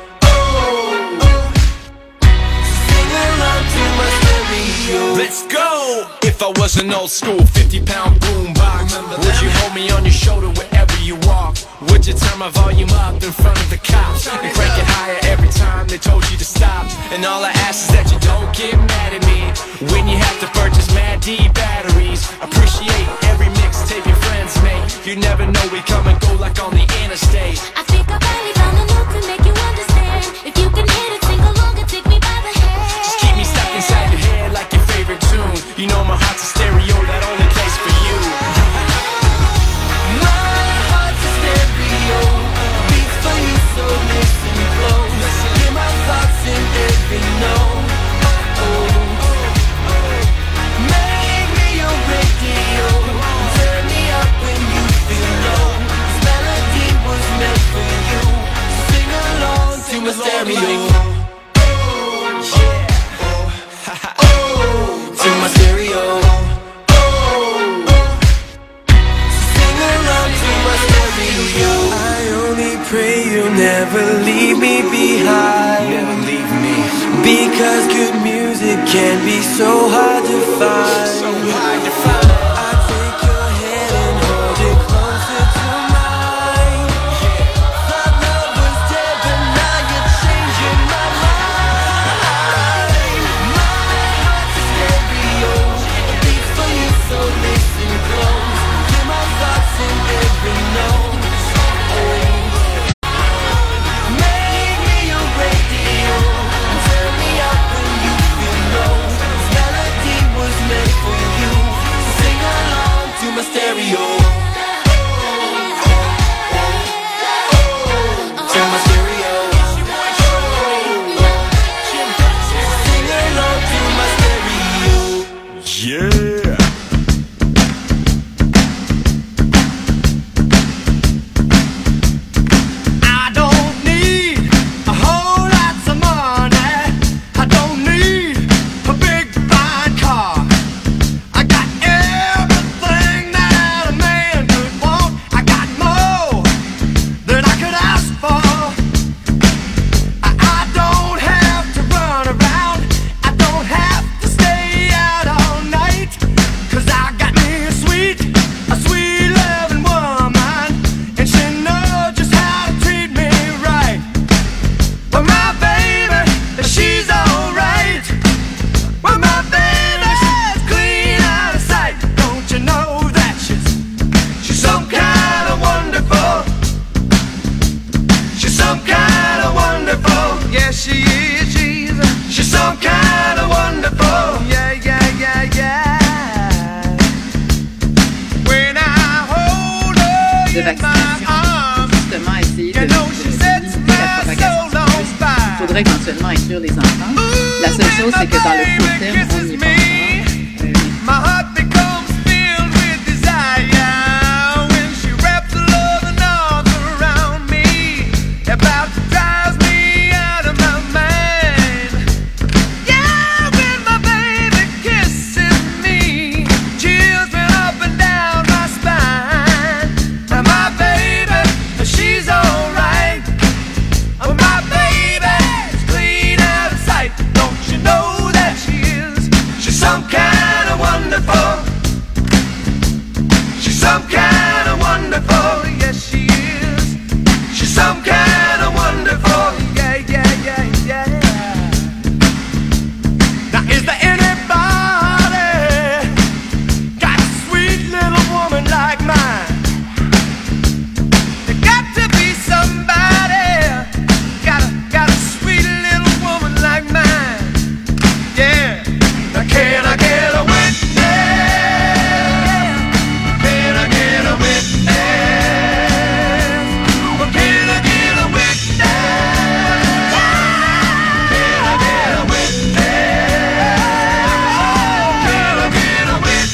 Let's go! If I was an old school fifty pound boombox, would you hold me on your shoulder wherever you walk? Would you turn my volume up in front of the cops and crank it higher every time they told you to stop? And all I ask is that you don't get mad at me when you have to purchase Mad D batteries. Appreciate every mixtape your friends make. You never know, we come and go like on the interstate. I think I finally found a note to make you understand. If you can hit it, sing along and take me by the hand. Just keep me stuck inside your head like your favorite tune. You know my heart's a stereo that only plays for you. My heart's a stereo, beats for you, so listen close. Hear my thoughts in every note. Oh, oh. so hard to find. So hard to find. I take your hand and hold it closer to mine. Thought love was dead, but now you're changing my mind. My heart's a stereo, beats for you, so listen close. Hear my thoughts in every note. Make me your radio and turn me up when you feel low. This melody was meant for you, so sing along to my stereo. To my stereo. Sing along to my stereo. Yeah. I don't need a whole lot of money. I don't need a big fine car. I got everything that a man could want. I got more than I could ask for. I, I don't have to run around. I don't have to stay out all night. 'Cause I got me a sweet, a sweet loving woman, and she knows just how to treat me right. But my baby, she's alright. Well, my baby, she's clean out of sight. Don't you know that she's she's some kind of wonderful? She's some kind of wonderful. Yes, she is. She's she's some kind of wonderful. Yeah, yeah, yeah, yeah. When I hold her de in my vaccination, arms, justement essayer de, you de, know she de sets limiter la my propagation soul du on virus. Il fire. faudrait éventuellement inclure les enfants. La seule chose, c'est que dans le court terme, on n'y pensera. Euh, My heart becomes filled with desire when she wraps her loving arms around me. About to drive me out of my mind. Yeah, when my baby kisses me, chills me up and down my spine. And my baby, she's alright. Oh, my baby's clean out of sight. Don't you know that she is? She's some kind of wonderful. She's some kind of wonderful. Yes, she is. She's some kind of wonderful. Yeah, yeah, yeah, yeah. Now, is there anybody got a sweet little woman like mine? There got to be somebody got a got a sweet little woman like mine. Yeah. Now can I get a witness? Can I get a witness? Well, can I get a witness? Can I get a witness? Can I get a witness?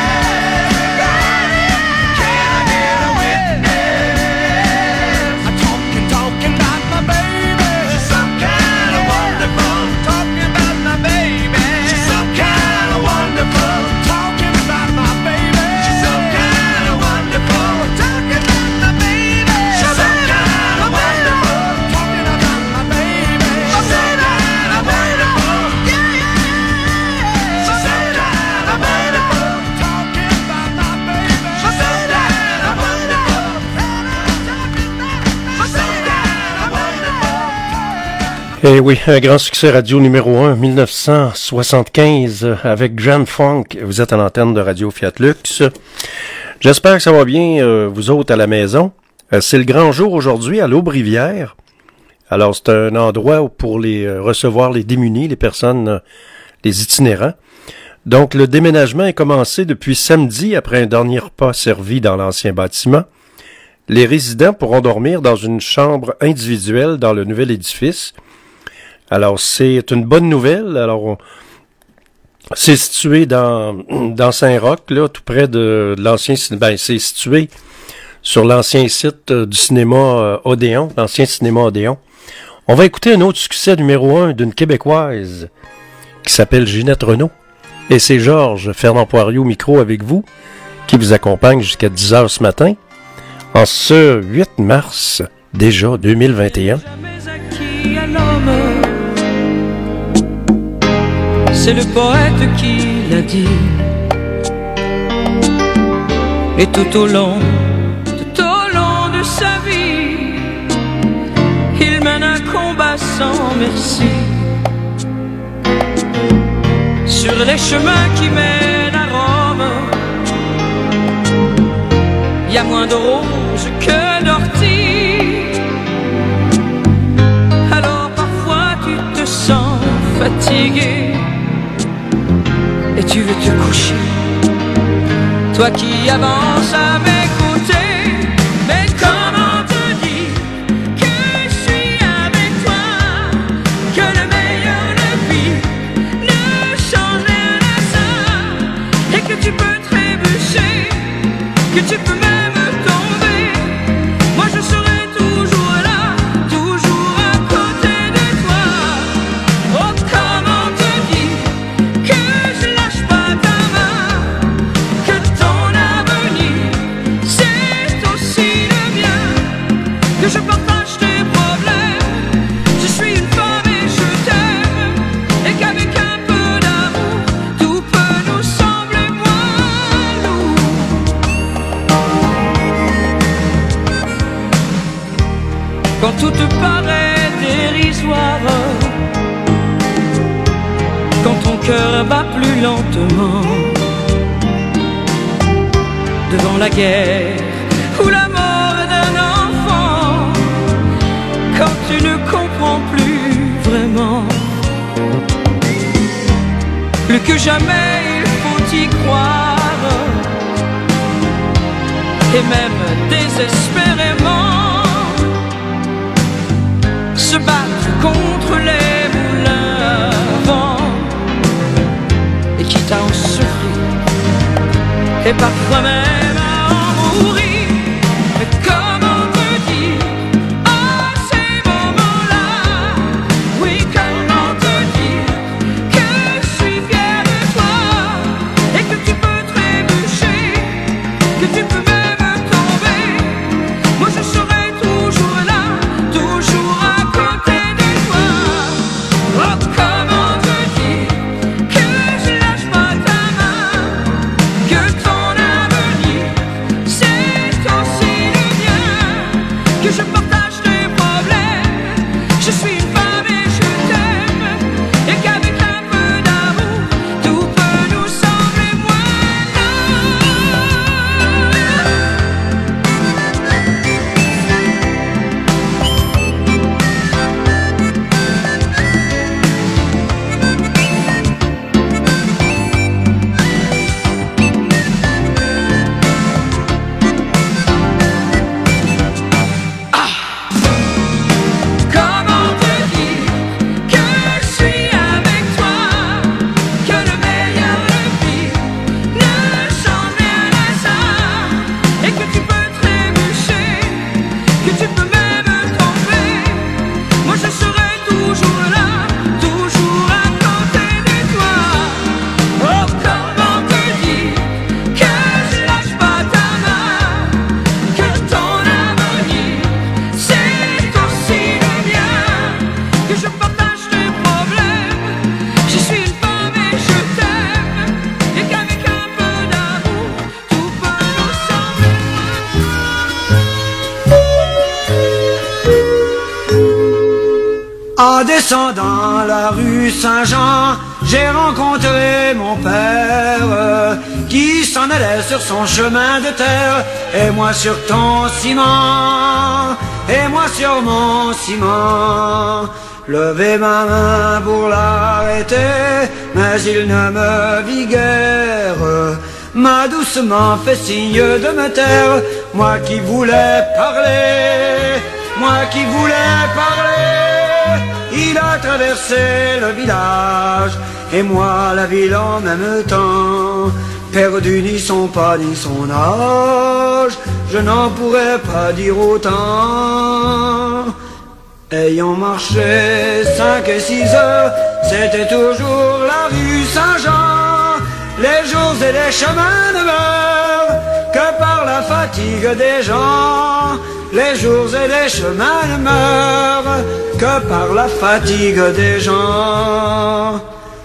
Can I get a witness? I'm talking, talking about my baby. She's some kind of wonderful. Talking about my baby. She's some kind of wonderful. Talking about my baby. She's some kind of wonderful. Talking about my baby. She's some kind of wonderful. Talking about my baby. She's some kind of wonderful. Yeah, yeah. She's some kind of wonderful. Talking about my baby. She's some kind of wonderful. She's some kind of wonderful. Eh oui, un grand succès radio numéro un, dix-neuf cent soixante-quinze, avec Grand Funk. Vous êtes à l'antenne de Radio Fiat Lux. J'espère que ça va bien, euh, vous autres à la maison. Euh, c'est le grand jour aujourd'hui à l'Aube-Rivière. Alors, c'est un endroit pour les euh, recevoir les démunis, les personnes, euh, les itinérants. Donc, le déménagement est commencé depuis samedi après un dernier repas servi dans l'ancien bâtiment. Les résidents pourront dormir dans une chambre individuelle dans le nouvel édifice. Alors, c'est une bonne nouvelle. Alors, on- c'est situé dans, dans Saint-Roch, là, tout près de, de l'ancien cinéma. Ben, c'est situé sur l'ancien site euh, du cinéma euh, Odéon, l'ancien cinéma Odéon. On va écouter un autre succès numéro un d'une Québécoise qui s'appelle Ginette Renault. Et c'est Georges Fernand Poirier au micro avec vous, qui vous accompagne jusqu'à dix heures ce matin, en ce huit mars, déjà deux mille vingt et un. Jamais acquis à l'homme c'est le poète qui l'a dit. Et tout au long, tout au long de sa vie, il mène un combat sans merci. Sur les chemins qui mènent à Rome, il y a moins de roses que d'orties. Alors parfois tu te sens fatigué et tu veux te coucher, toi qui avances à mes côtés. Mais comment te dire que je suis avec toi, que le meilleur de vie ne change rien à ça, et que tu peux trébucher, que tu peux même tomber. Moi je serai toujours là, toujours à côté de toi. Oh, comment te dire que je lâche pas ta main, que ton avenir c'est aussi le mien, que je partage tes problèmes. Je suis une femme et je t'aime, et qu'avec un peu d'amour tout peut nous sembler moins lourd. Quand tout te paraît dérisoire, quand ton cœur bat plus lentement, devant la guerre ou la mort d'un enfant, quand tu ne comprends plus vraiment, plus que jamais il faut y croire, et même désespérément se battre contre les moulins à vent, et quitte à en souffrir, et parfois même à en mourir. Mais comment te dire à ces moments-là, oui, comment te dire que je suis fier de toi, et que tu peux trébucher, que tu peux même tomber. Moi je serai toujours là, toujours à côté de toi. Oh, comment te dire que je lâche pas ta main, que ton avenir c'est aussi le mien, que je partage tes problèmes. Je suis une femme et je t'aime, et qu'avec un peu d'amour tout peut nous sembler moins Comment te dire que je suis avec toi, que le meilleur de vie ne change rien à ça, et que tu peux trébucher, que tu peux même tomber. Moi je serai toujours là, toujours à côté de toi. Oh, comment te dire que je lâche pas ta main, que ton avenir c'est aussi le mien, que je partage tes problèmes. Je suis une femme et je t'aime, et qu'avec un peu d'amour tout peut nous sembler. En descendant la rue Saint-Jean, j'ai rencontré mon père qui s'en allait sur son chemin de terre, et moi sur ton ciment, et moi sur mon ciment. Levez ma main pour l'arrêter, mais il ne me vit guère, m'a doucement fait signe de me taire. Moi qui voulais parler, moi qui voulais parler, il a traversé le village, et moi la ville en même temps. Perdu ni son pas ni son âge, je n'en pourrais pas dire autant. Ayant marché cinq et six heures, c'était toujours la rue Saint-Jean. Les jours et les chemins ne meurent que par la fatigue des gens. Les jours et les chemins ne meurent que par la fatigue des gens.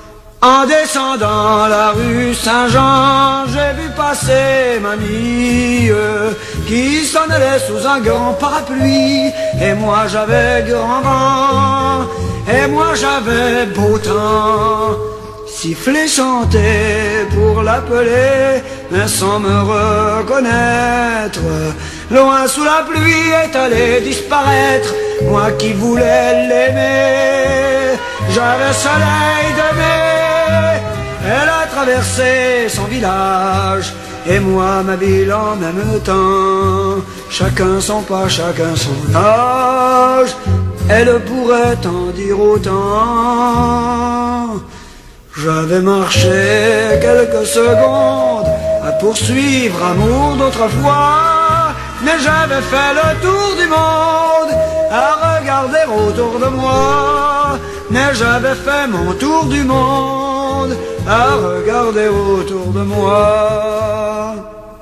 En descendant la rue Saint-Jean, j'ai vu passer mamie euh, qui s'en allait sous un grand parapluie. Et moi j'avais grand vent, et moi j'avais beau temps. Siffler, chanter pour l'appeler, mais sans me reconnaître. Loin sous la pluie est allé disparaître, moi qui voulais l'aimer. J'avais soleil de mai, elle a traversé son village, et moi ma ville en même temps. Chacun son pas, chacun son âge, elle pourrait en dire autant. J'avais marché quelques secondes à poursuivre amour d'autrefois, mais j'avais fait le tour du monde à regarder autour de moi. Mais j'avais fait mon tour du monde à regarder autour de moi.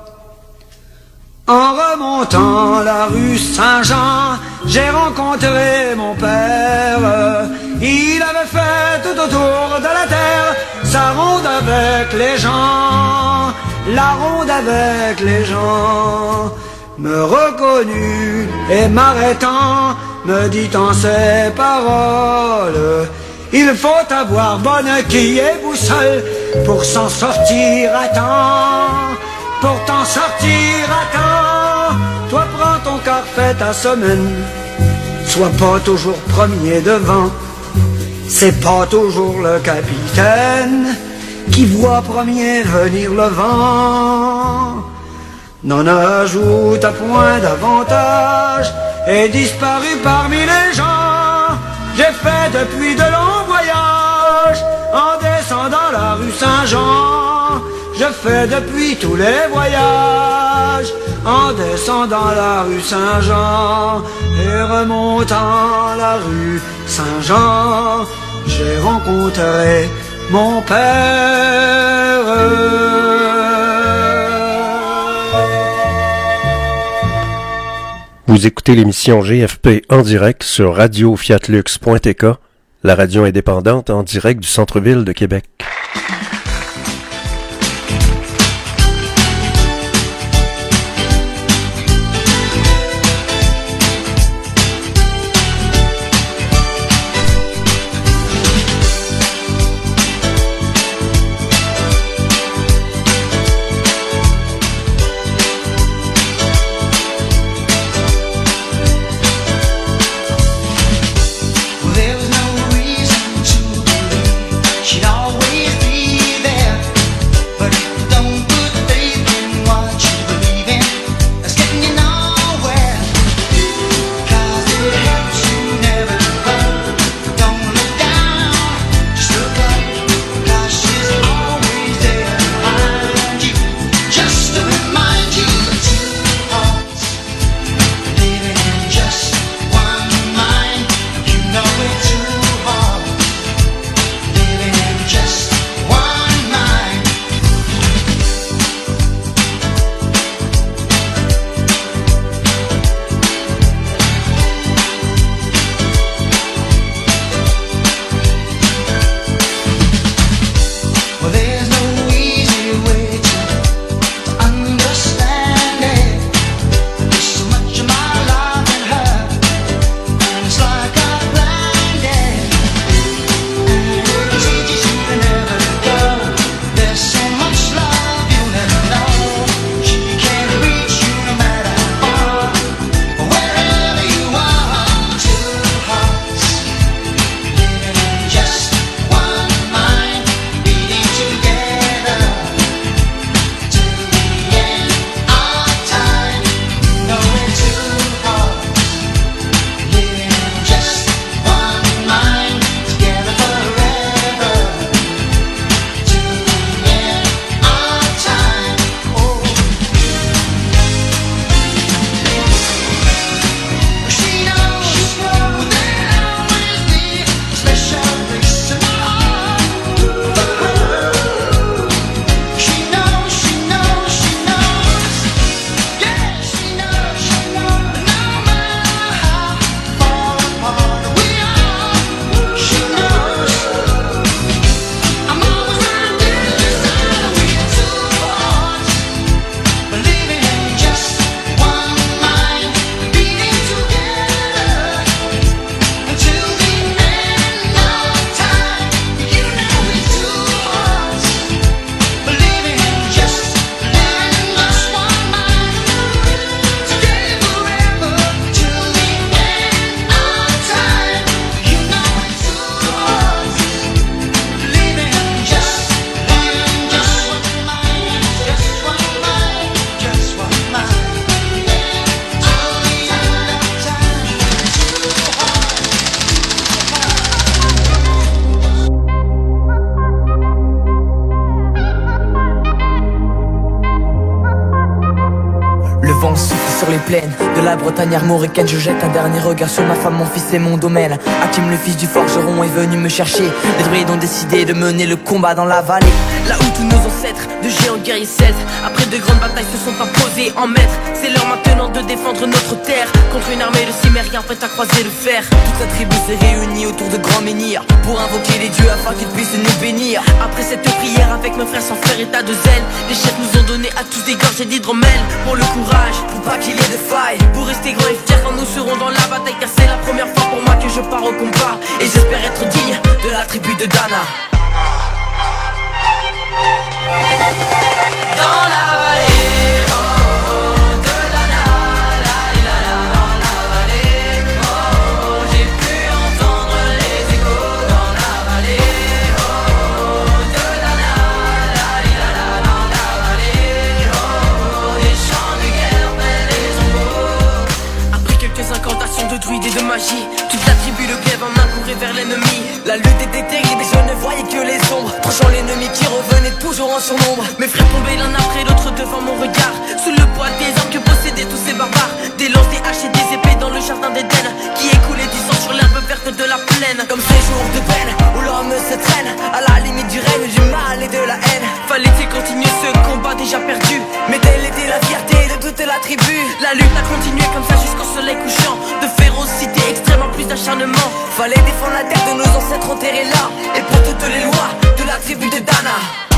En remontant la rue Saint-Jean, j'ai rencontré mon père. Il avait fait tout autour de la terre sa ronde avec les gens, la ronde avec les gens. Me reconnut et m'arrêtant, me dit en ses paroles: il faut avoir bonne quille et boussole pour s'en sortir à temps. Pour t'en sortir à temps, toi prends ton quart, fais ta semaine. Sois pas toujours premier devant, c'est pas toujours le capitaine qui voit premier venir le vent. N'en ajoute à point davantage et disparu parmi les gens. J'ai fait depuis de longs voyages en descendant la rue Saint-Jean. Je fais depuis tous les voyages en descendant la rue Saint-Jean et remontant la rue Saint-Jean. J'ai rencontré mon père. Vous écoutez l'émission G F P en direct sur radio fiat lux point t k, la radio indépendante en direct du centre-ville de Québec. She'd always vent souffle sur les plaines de la Bretagne armoricaine. Je jette un dernier regard sur ma femme, mon fils et mon domaine. Hakim, le fils du forgeron, est venu me chercher. Les druides ont décidé de mener le combat dans la vallée, là où tous nos ancêtres de géants guerriers celtes, après de grandes batailles, se sont imposés en maîtres. C'est l'heure maintenant de défendre notre terre contre une armée de cimériens prête à croiser le fer. Toute la tribu s'est réunie autour de grands menhirs pour invoquer les dieux afin qu'ils puissent nous bénir. Après cette prière avec mes frères sans faire état de zèle, les chefs nous ont donné à tous des gorgées d'hydromel. Pour le courage, pour pas qu'il y ait de faille, pour rester grands et fiers quand nous serons dans la bataille. Car c'est la première fois pour moi que je pars au combat, et j'espère être digne de la tribu de Dana. Dans la vallée, oh, oh, de Dana, la, la, la, dans la vallée, oh, oh, j'ai pu entendre les échos dans la vallée, oh, oh, de Dana, la, la, la, dans la vallée, oh, oh, des chants de guerre, belles et tombeaux. Après quelques incantations de druides et de magie, toute la tribu de glaive en main courait vers l'ennemi. La lutte était terrible et je ne voyais que les ombres, tranchant l'ennemi qui revenait toujours en surnombre. Mes frères tombaient l'un après l'autre devant mon regard, sous le poids des armes que possédaient tous ces barbares. Des lances, des haches et des épées dans le jardin d'Éden, qui écoulait du sang sur l'herbe verte de la plaine. Comme ces jours de peine où l'homme se traîne à la limite du règne du mal et de la haine. Fallait-il continuer ce combat déjà perdu? Mais telle était la fierté de toute la tribu. La lutte a continué comme ça jusqu'au soleil couchant. De férocité extrême en plus d'acharnement. Fallait défendre la terre de nos ancêtres enterrés là, et pour toutes les lois de la tribu de Dana.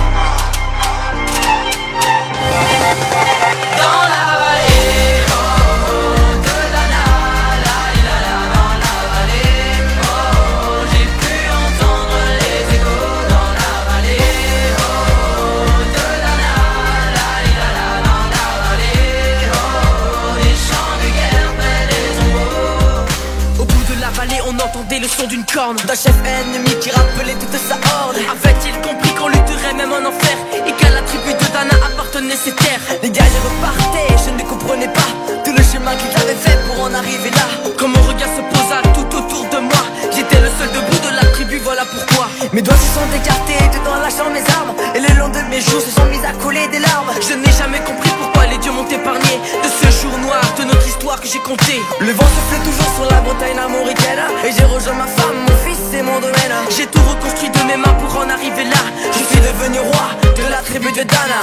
Dans la vallée, oh, oh, de Dana, la, la, la, dans la vallée, oh, oh, j'ai pu entendre les échos dans la vallée, oh, oh, de Dana, la, la, la, dans la vallée, oh, oh, des chants de guerre, belles et tombeaux. Au bout de la vallée, on entendait le son d'une corne d'un chef ennemi qui rappelait toute sa horde. Avait-il compris qu'on lutterait même en enfer, et qu'à la tribu de Dana appartenaient ces terres? Les guerriers repartaient, je ne comprenais pas tout le chemin qu'ils avaient fait pour en arriver là. Quand mon regard se posa tout autour de moi, j'étais le seul debout de la tribu, voilà pourquoi. Mes doigts se sont écartés tout en lâchant mes armes, et le long de mes joues se sont mis à couler des larmes. Je n'ai jamais compris pourquoi les dieux m'ont épargné de ce jour noir de notre histoire que j'ai compté. Le vent soufflait toujours sur la Bretagne armoricaine, et j'ai rejoint ma femme, mon fils et mon domaine. J'ai tout reconstruit de mes mains pour en arriver là. Je suis devenu roi de la tribu de Dana.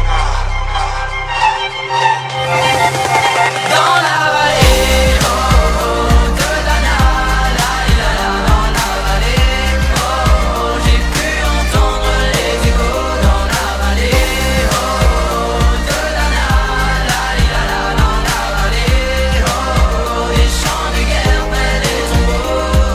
Dans la vallée, oh, oh, de Dana, la, la, la, dans la vallée, oh, oh, j'ai pu entendre les échos dans la vallée, oh, oh, de Dana, la, la, la, dans la vallée, oh, oh, des chants de guerre, belles et tombeaux.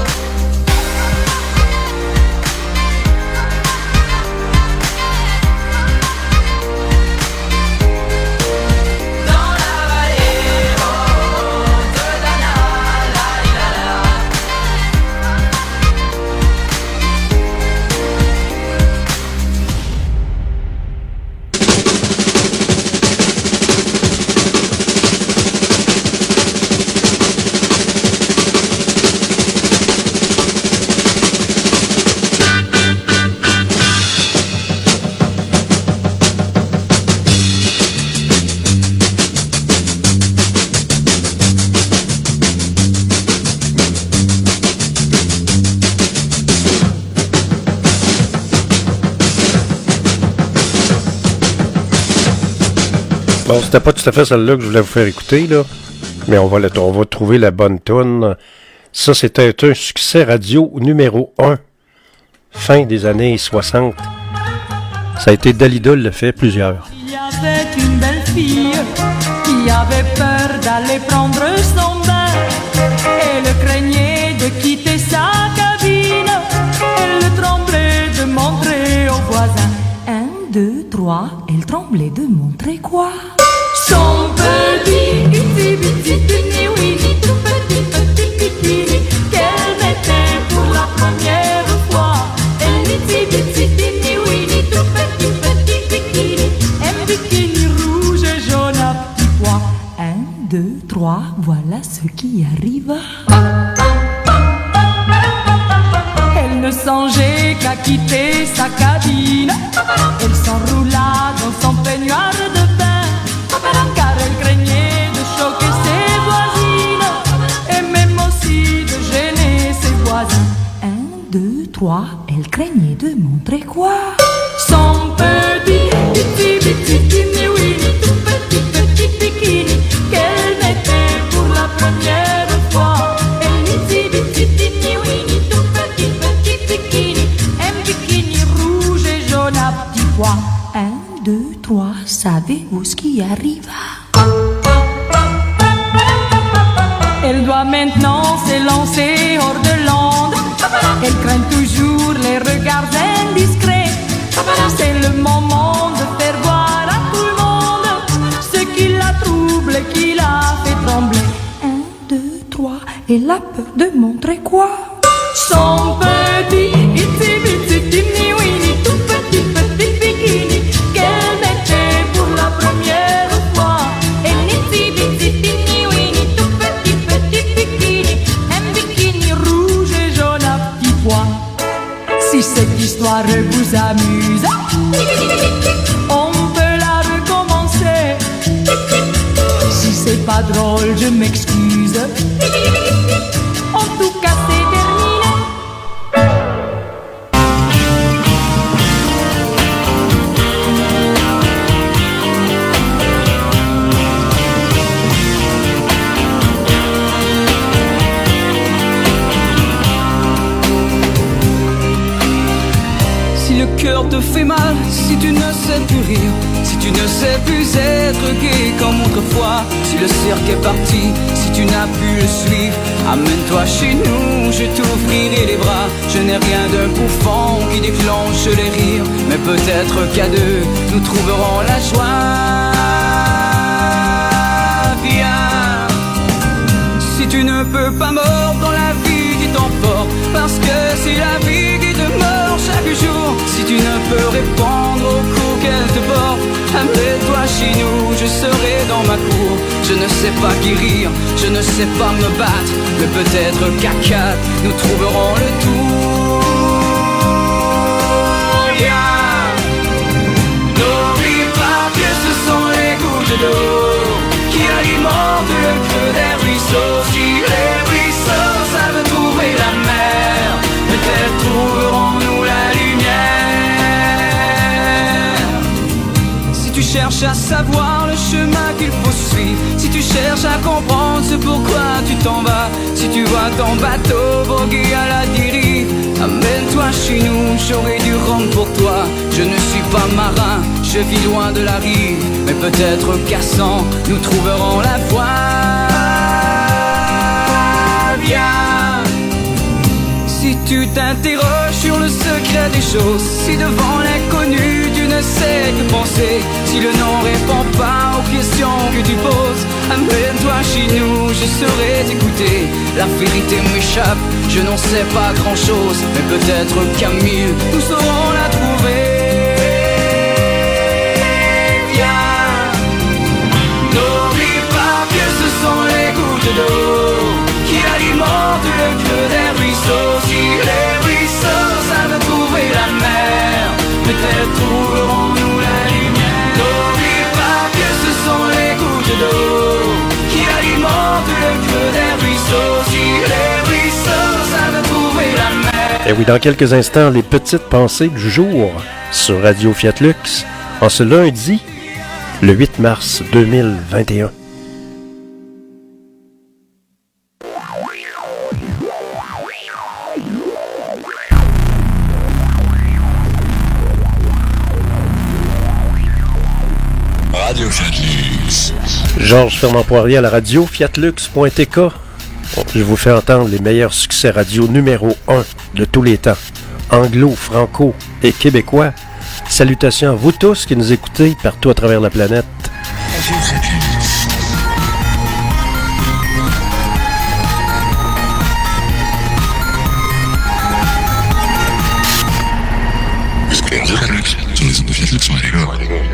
Bon, c'était pas tout à fait celle-là que je voulais vous faire écouter, là. Mais on va, la, on va trouver la bonne toune. Ça, c'était un succès radio numéro un. Fin des années soixante. Ça a été Dalida le fait plusieurs. Il y avait une belle fille qui avait peur d'aller prendre son bain. Elle craignait de quitter sa cabine. Elle tremblait de montrer aux voisins. Un, deux, trois, elle tremblait de montrer quoi? Son petit, petit, petit, petit, oui, tout petit, petit, petit, qu'elle mettait pour la première fois. Elle petit, petit, petit, oui, tout petit, petit, bikini, un bikini rouge et jaune à petits pois. Un, deux, trois, voilà ce qui arriva. Elle ne songeait qu'à quitter sa cabine. Elle s'enroula dans son peignoir de bain, car elle craignait deux, trois, savez-vous ce qui arriva? Elle doit maintenant s'élancer hors de l'onde. Elle craint toujours les regards indiscrets. C'est le moment de faire voir à tout le monde ce qui la trouble, qui la fait trembler. Un, deux, trois, elle a peur de montrer quoi? Son petit itsy bitsy timmy winny, tout petit petit bikini qu'elle mettait pour la première fois. Et itsy bitsy timmy winny, tout petit petit bikini, un bikini rouge et jaune à petits pois. Si cette histoire vous amuse, on peut la recommencer. Si c'est pas drôle, je m'excuse. En tout cas, c'est terminé. Le cœur te fait mal si tu ne sais plus rire, si tu ne sais plus être gai comme autrefois. Si le cirque est parti, si tu n'as pu le suivre, amène-toi chez nous, je t'ouvrirai les bras. Je n'ai rien d'un bouffon qui déclenche les rires, mais peut-être qu'à deux, nous trouverons la joie. Viens, si tu ne peux pas mordre dans la vie qui t'emporte, parce que c'est la vie qui te mord chaque jour. Si tu ne peux répondre au coup qu'elle te porte, amène-toi chez nous, je serai dans ma cour. Je ne sais pas guérir, je ne sais pas me battre, mais peut-être qu'à quatre, nous trouverons le tour. Yeah. N'oublie pas que ce sont les gouttes d'eau qui alimentent le creux des ruisseaux. Si les ruisseaux savent trouver la mer, peut-être trouverons-nous la lumière. Si tu cherches à savoir le chemin qu'il faut suivre, si tu cherches à comprendre ce pourquoi tu t'en vas, si tu vois ton bateau voguer à la dérive, amène-toi chez nous, j'aurai du rhum pour toi. Je ne suis pas marin, je vis loin de la rive, mais peut-être qu'à cent, nous trouverons la voie. Viens. Si tu t'interroges sur le secret des choses, si devant l'inconnu tu ne sais que penser, si le nom répond pas aux questions que tu poses, amène-toi chez nous, je saurai t'écouter. La vérité m'échappe, je n'en sais pas grand chose, mais peut-être qu'à mille, nous saurons la trouver. Viens, n'oublie pas que ce sont les gouttes d'eau qui alimentent le creux des ruisseaux. Si les ruisseaux savent trouver la mer, peut-être trouverons-nous la lumière. N'oublie pas que ce sont les gouttes d'eau qui alimentent le creux des ruisseaux. Si les ruisseaux savent trouver la mer. Et oui, dans quelques instants, les petites pensées du jour sur Radio Fiat Lux en ce lundi, le huit mars deux mille vingt et un. Radio Fiat Lux. Georges Fernand Poirier à la radio, fiatlux point t k. Je vous fais entendre les meilleurs succès radio numéro un de tous les temps. Anglo, franco et québécois. Salutations à vous tous qui nous écoutez partout à travers la planète. Radio Fiat Lux. Radio Fiat Lux. Sur les ondes de Fiat Lux Radio.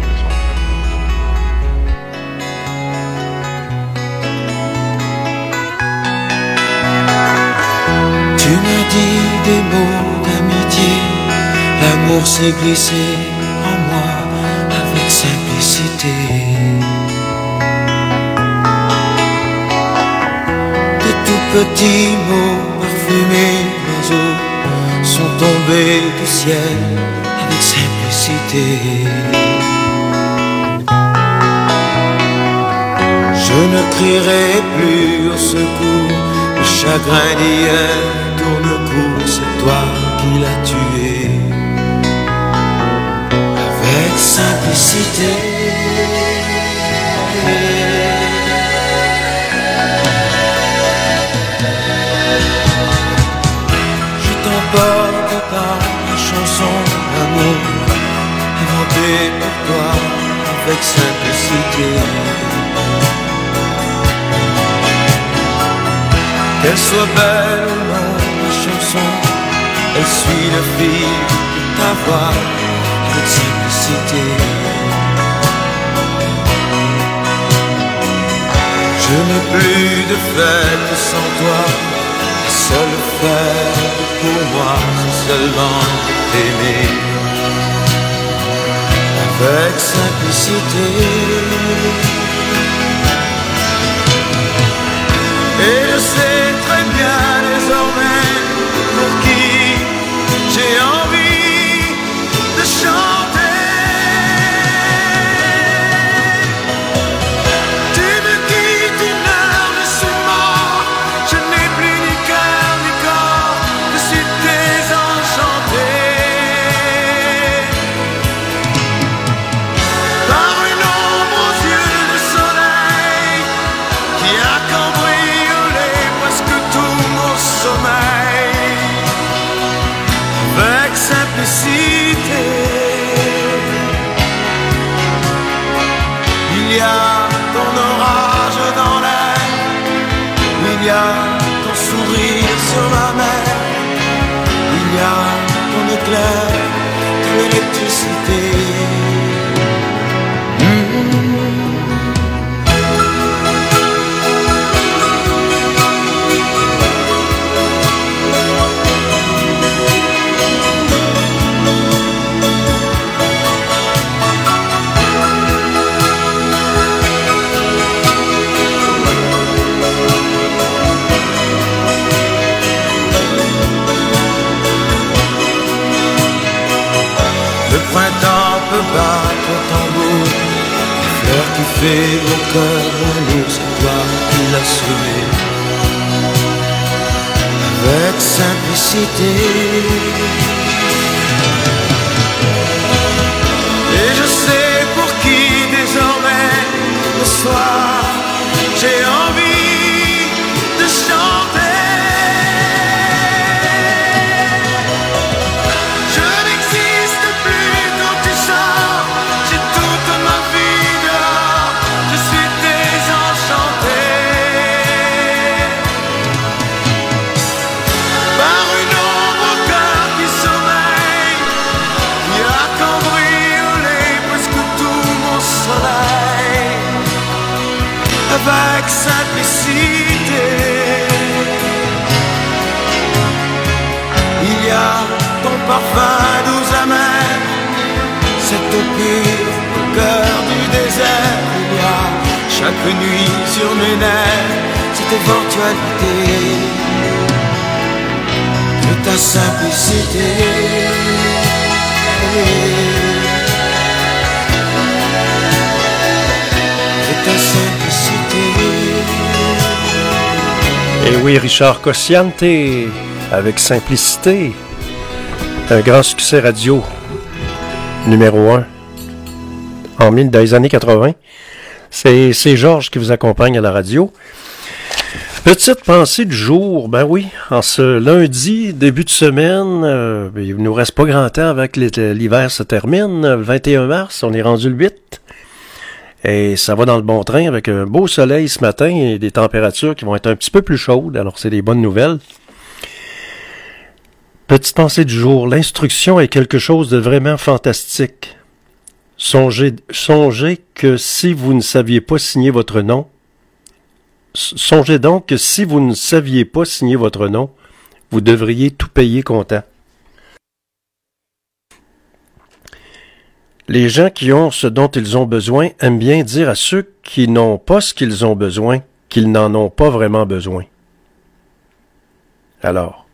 Tu m'as dit des mots d'amitié, l'amour s'est glissé en moi avec simplicité. De tout petits mots parfumés d'oiseaux sont tombés du ciel avec simplicité. Je ne crierai plus au secours, le chagrin d'hier tourne court, c'est toi qui l'as tué. Avec avec simplicité. Je t'emporte par une chanson d'amour inventée pour toi avec simplicité. Qu'elle soit belle ou non, la chanson, elle suit le fil de ta voix avec simplicité. Je n'ai plus de fête sans toi, la seule fête pour moi, c'est seulement de t'aimer avec simplicité. Et je sais très bien désormais pour qui j'ai envie de chanter. Tu me quittes une heure de ce mort, je n'ai plus ni cœur ni corps, je suis désenchanté. Par une ombre aux yeux de soleil qui a cambriolé presque tout mon sommeil avec simplicité. Il y a ton orage dans l'air, il y a ton sourire sur la mer, il y a ton éclair de l'électricité. Le printemps peut battre au tambour, la fleur qui fait mon cœur l'amour, c'est toi qui l'as sauvé avec simplicité. Et je sais pour qui désormais le soir j'ai envie de chanter. Je n'existe plus quand tu sors, j'ai toute ma vie dehors, je suis désenchanté. Par une ombre au cœur qui sommeille, qui a cambriolé presque tout mon soleil avec simplicité. Il y a ton parfum doux amer, cette eau pure au cœur du désert. Il y a chaque nuit sur mes nerfs cette éventualité de ta simplicité. De ta simplicité. Et oui, Richard Cosciante, avec simplicité, un grand succès radio, numéro un, en mille, dans les années quatre-vingts. C'est, c'est Georges qui vous accompagne à la radio. Petite pensée du jour, ben oui, en ce lundi, début de semaine, euh, il nous reste pas grand temps avant que l'hiver se termine, le vingt et un mars, on est rendu le huit. Et ça va dans le bon train avec un beau soleil ce matin et des températures qui vont être un petit peu plus chaudes, alors c'est des bonnes nouvelles. Petite pensée du jour, l'instruction est quelque chose de vraiment fantastique. Songez, songez que si vous ne saviez pas signer votre nom, songez donc que si vous ne saviez pas signer votre nom, vous devriez tout payer comptant. Les gens qui ont ce dont ils ont besoin aiment bien dire à ceux qui n'ont pas ce qu'ils ont besoin qu'ils n'en ont pas vraiment besoin. Alors,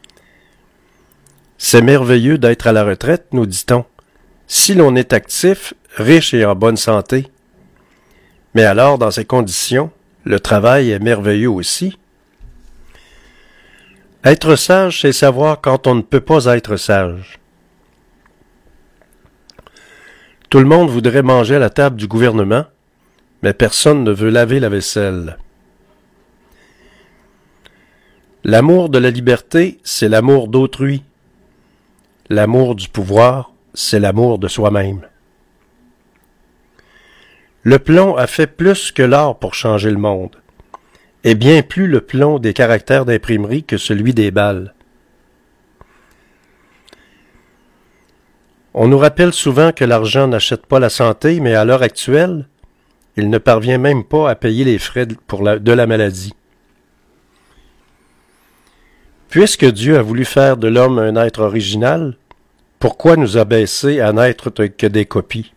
c'est merveilleux d'être à la retraite, nous dit-on, si l'on est actif, riche et en bonne santé. Mais alors, dans ces conditions, le travail est merveilleux aussi. Être sage, c'est savoir quand on ne peut pas être sage. Tout le monde voudrait manger à la table du gouvernement, mais personne ne veut laver la vaisselle. L'amour de la liberté, c'est l'amour d'autrui. L'amour du pouvoir, c'est l'amour de soi-même. Le plomb a fait plus que l'or pour changer le monde, et bien plus le plomb des caractères d'imprimerie que celui des balles. On nous rappelle souvent que l'argent n'achète pas la santé, mais à l'heure actuelle, il ne parvient même pas à payer les frais pour la, de la maladie. Puisque Dieu a voulu faire de l'homme un être original, pourquoi nous abaisser à n'être que des copies?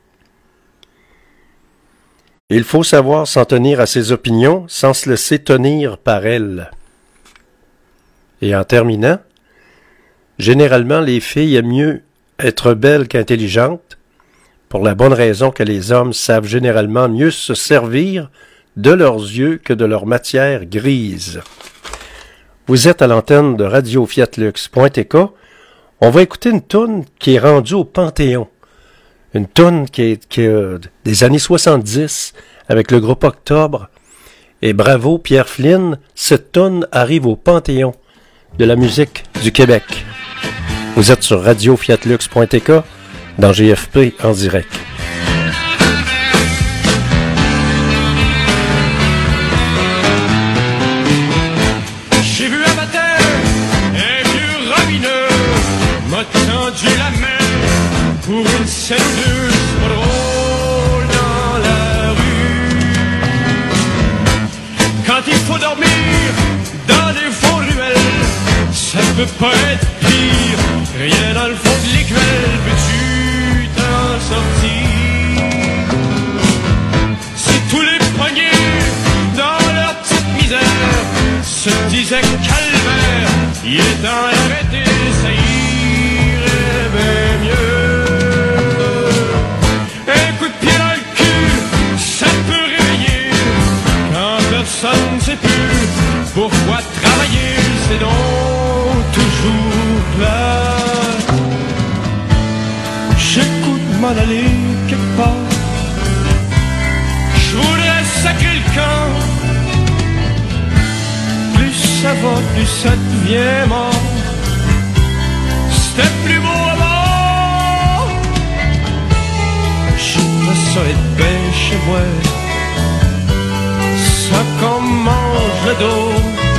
Il faut savoir s'en tenir à ses opinions sans se laisser tenir par elles. Et en terminant, généralement les filles aiment mieux être belles qu'intelligentes, pour la bonne raison que les hommes savent généralement mieux se servir de leurs yeux que de leur matière grise. Vous êtes à l'antenne de radio fiat lux point t k. On va écouter une toune qui est rendue au Panthéon. Une toune qui est, qui est des années soixante-dix avec le groupe Octobre. Et bravo Pierre Flynn, cette toune arrive au Panthéon de la musique du Québec. Vous êtes sur radio fiat lux point t k dans G F P en direct. J'ai vu un matin un vieux rabineux m'a tendu la main pour une scène de c'est pas drôle dans la rue. Quand il faut dormir dans les faux ruelles, ça peut pas être pire. Rien dans le fond de l'écuelle, peux-tu t'en sortir? Si tous les poignets dans leur petite misère se disaient calvaire, il est temps d'arrêter, ça irait bien mieux. Un coup de pied dans le cul, ça peut réveiller quand personne ne sait plus pourquoi travailler, c'est donc toujours plat. J'écoute m'en aller quelque part, je voudrais sacrer le camp. Plus ça va, plus ça devient mort. C'était plus beau avant. J'aimerais ça être bien chez moi, ça qu'on mange le dos.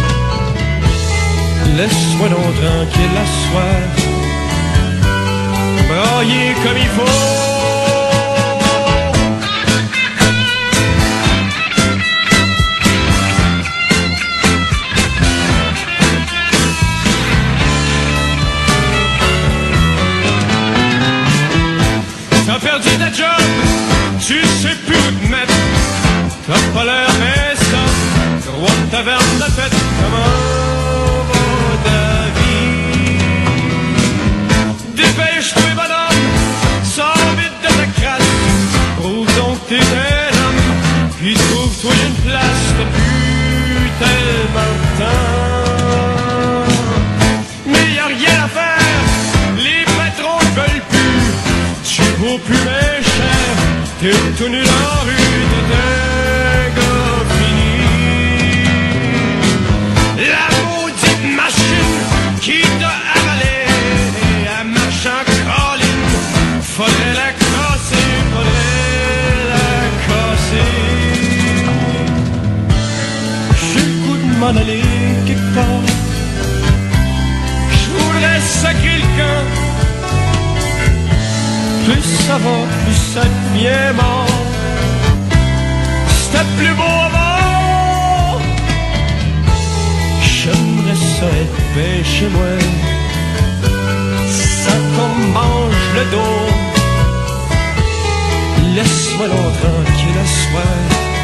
Laisse-moi donc tranquille la soif, brailler comme il faut. T'as perdu ta job, tu sais plus où te mettre. T'as pas l'air ça, roi de taverne de fête. Comment va ta vie? Dépêche-toi bonhomme, sors vite de ta crasse. Prouve donc que t'es un homme, puis trouve-toi une place. T'as plus tellement de temps, mais y'a rien à faire, les patrons ne veulent plus. Tu vaux plus mes chers, t'es tout nu dans la rue, t'es un gars fini. La maudite machine qui t'a avalé, elle marche en colline, faudrait la casser, faudrait la casser. J'ai le goût de m'en aller quelque part, je voudrais sacrer le camp. Plus ça va, plus ça devient mort. C'était plus beau avant. J'aimerais ça être bien chez moi, ça qu'on mange le dos. Laisse-moi donc tranquille à soir,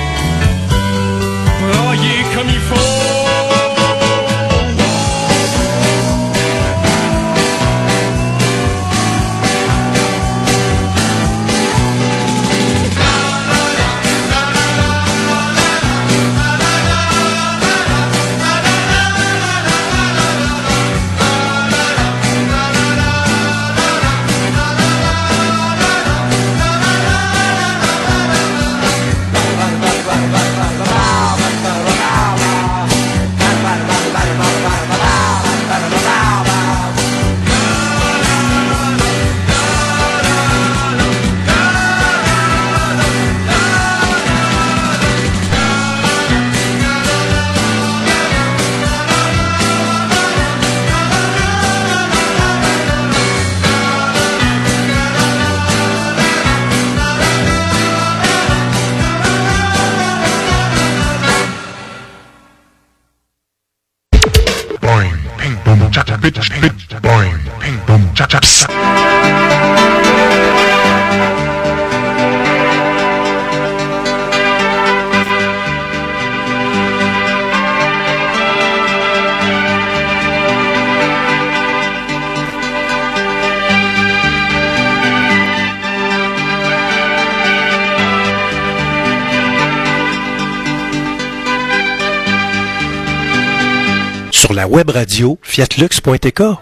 brailler comme il faut. bit, bit, boing, ping, boom, chap, chap, chap. Sur la web radio fiatlux point t k.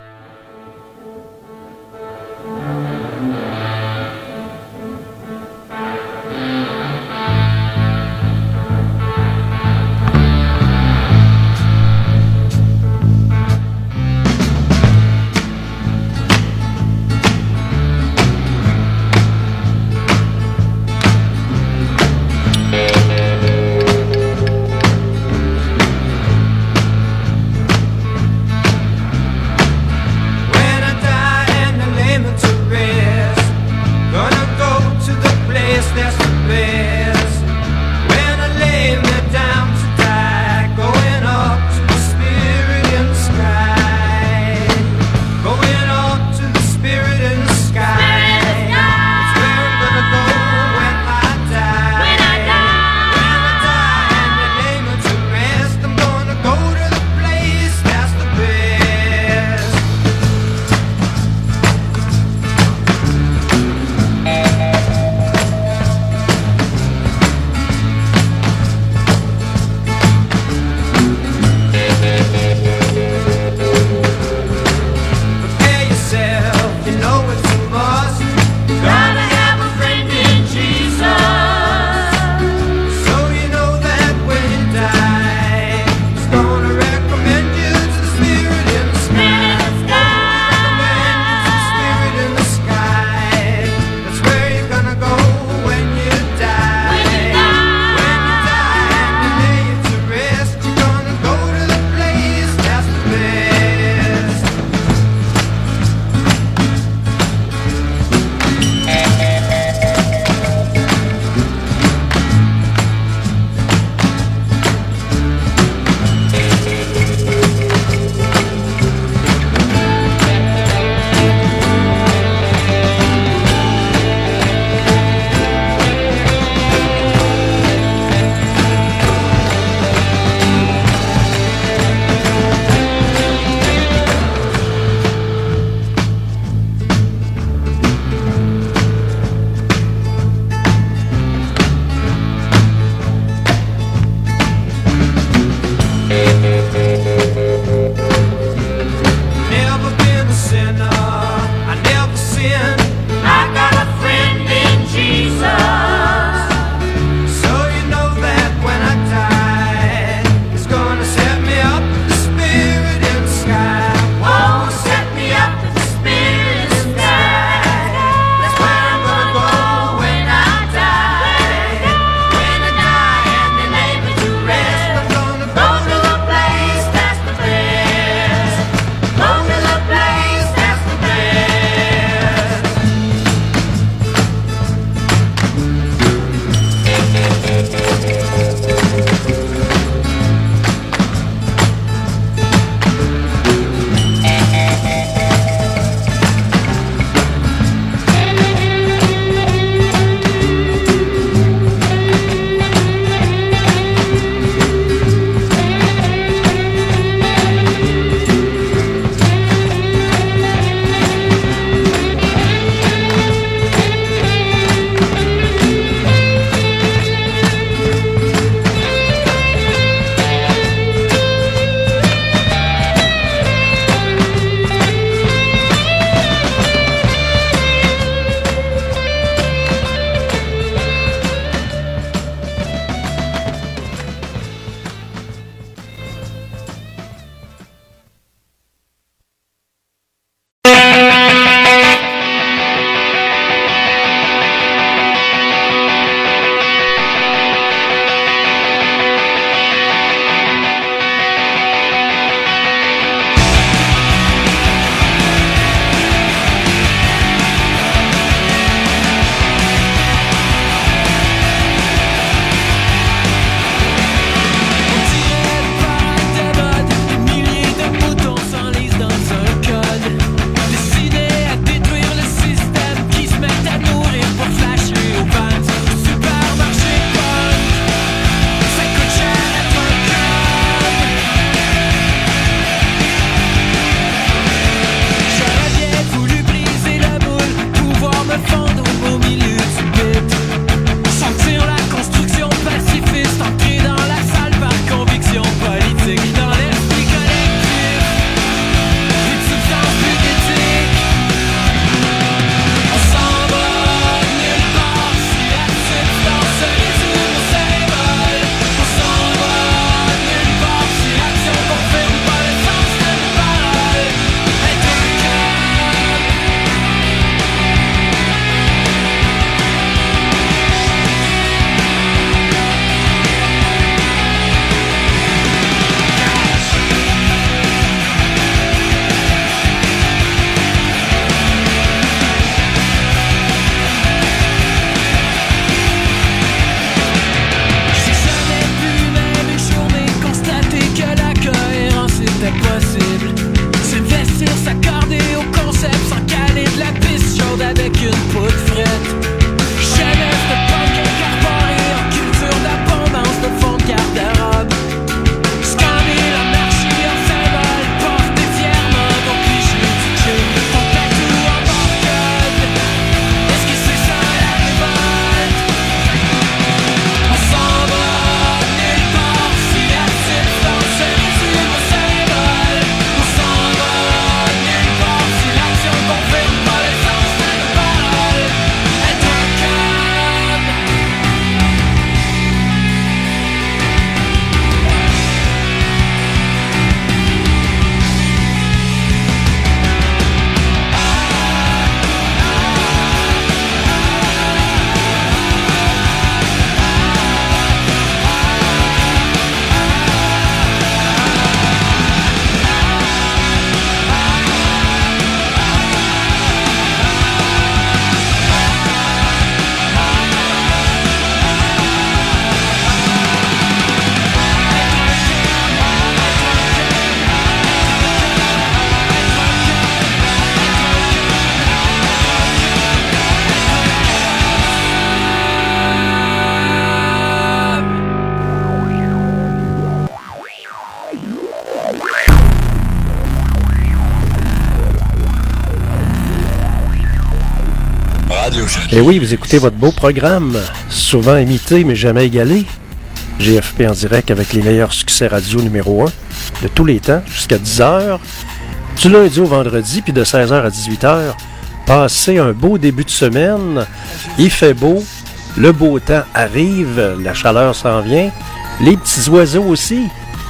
Et oui, vous écoutez votre beau programme, souvent imité mais jamais égalé. G F P en direct avec les meilleurs succès radio numéro un de tous les temps, jusqu'à dix heures, du lundi au vendredi, puis de seize heures à dix-huit heures. Passez un beau début de semaine, il fait beau, le beau temps arrive, la chaleur s'en vient, les petits oiseaux aussi.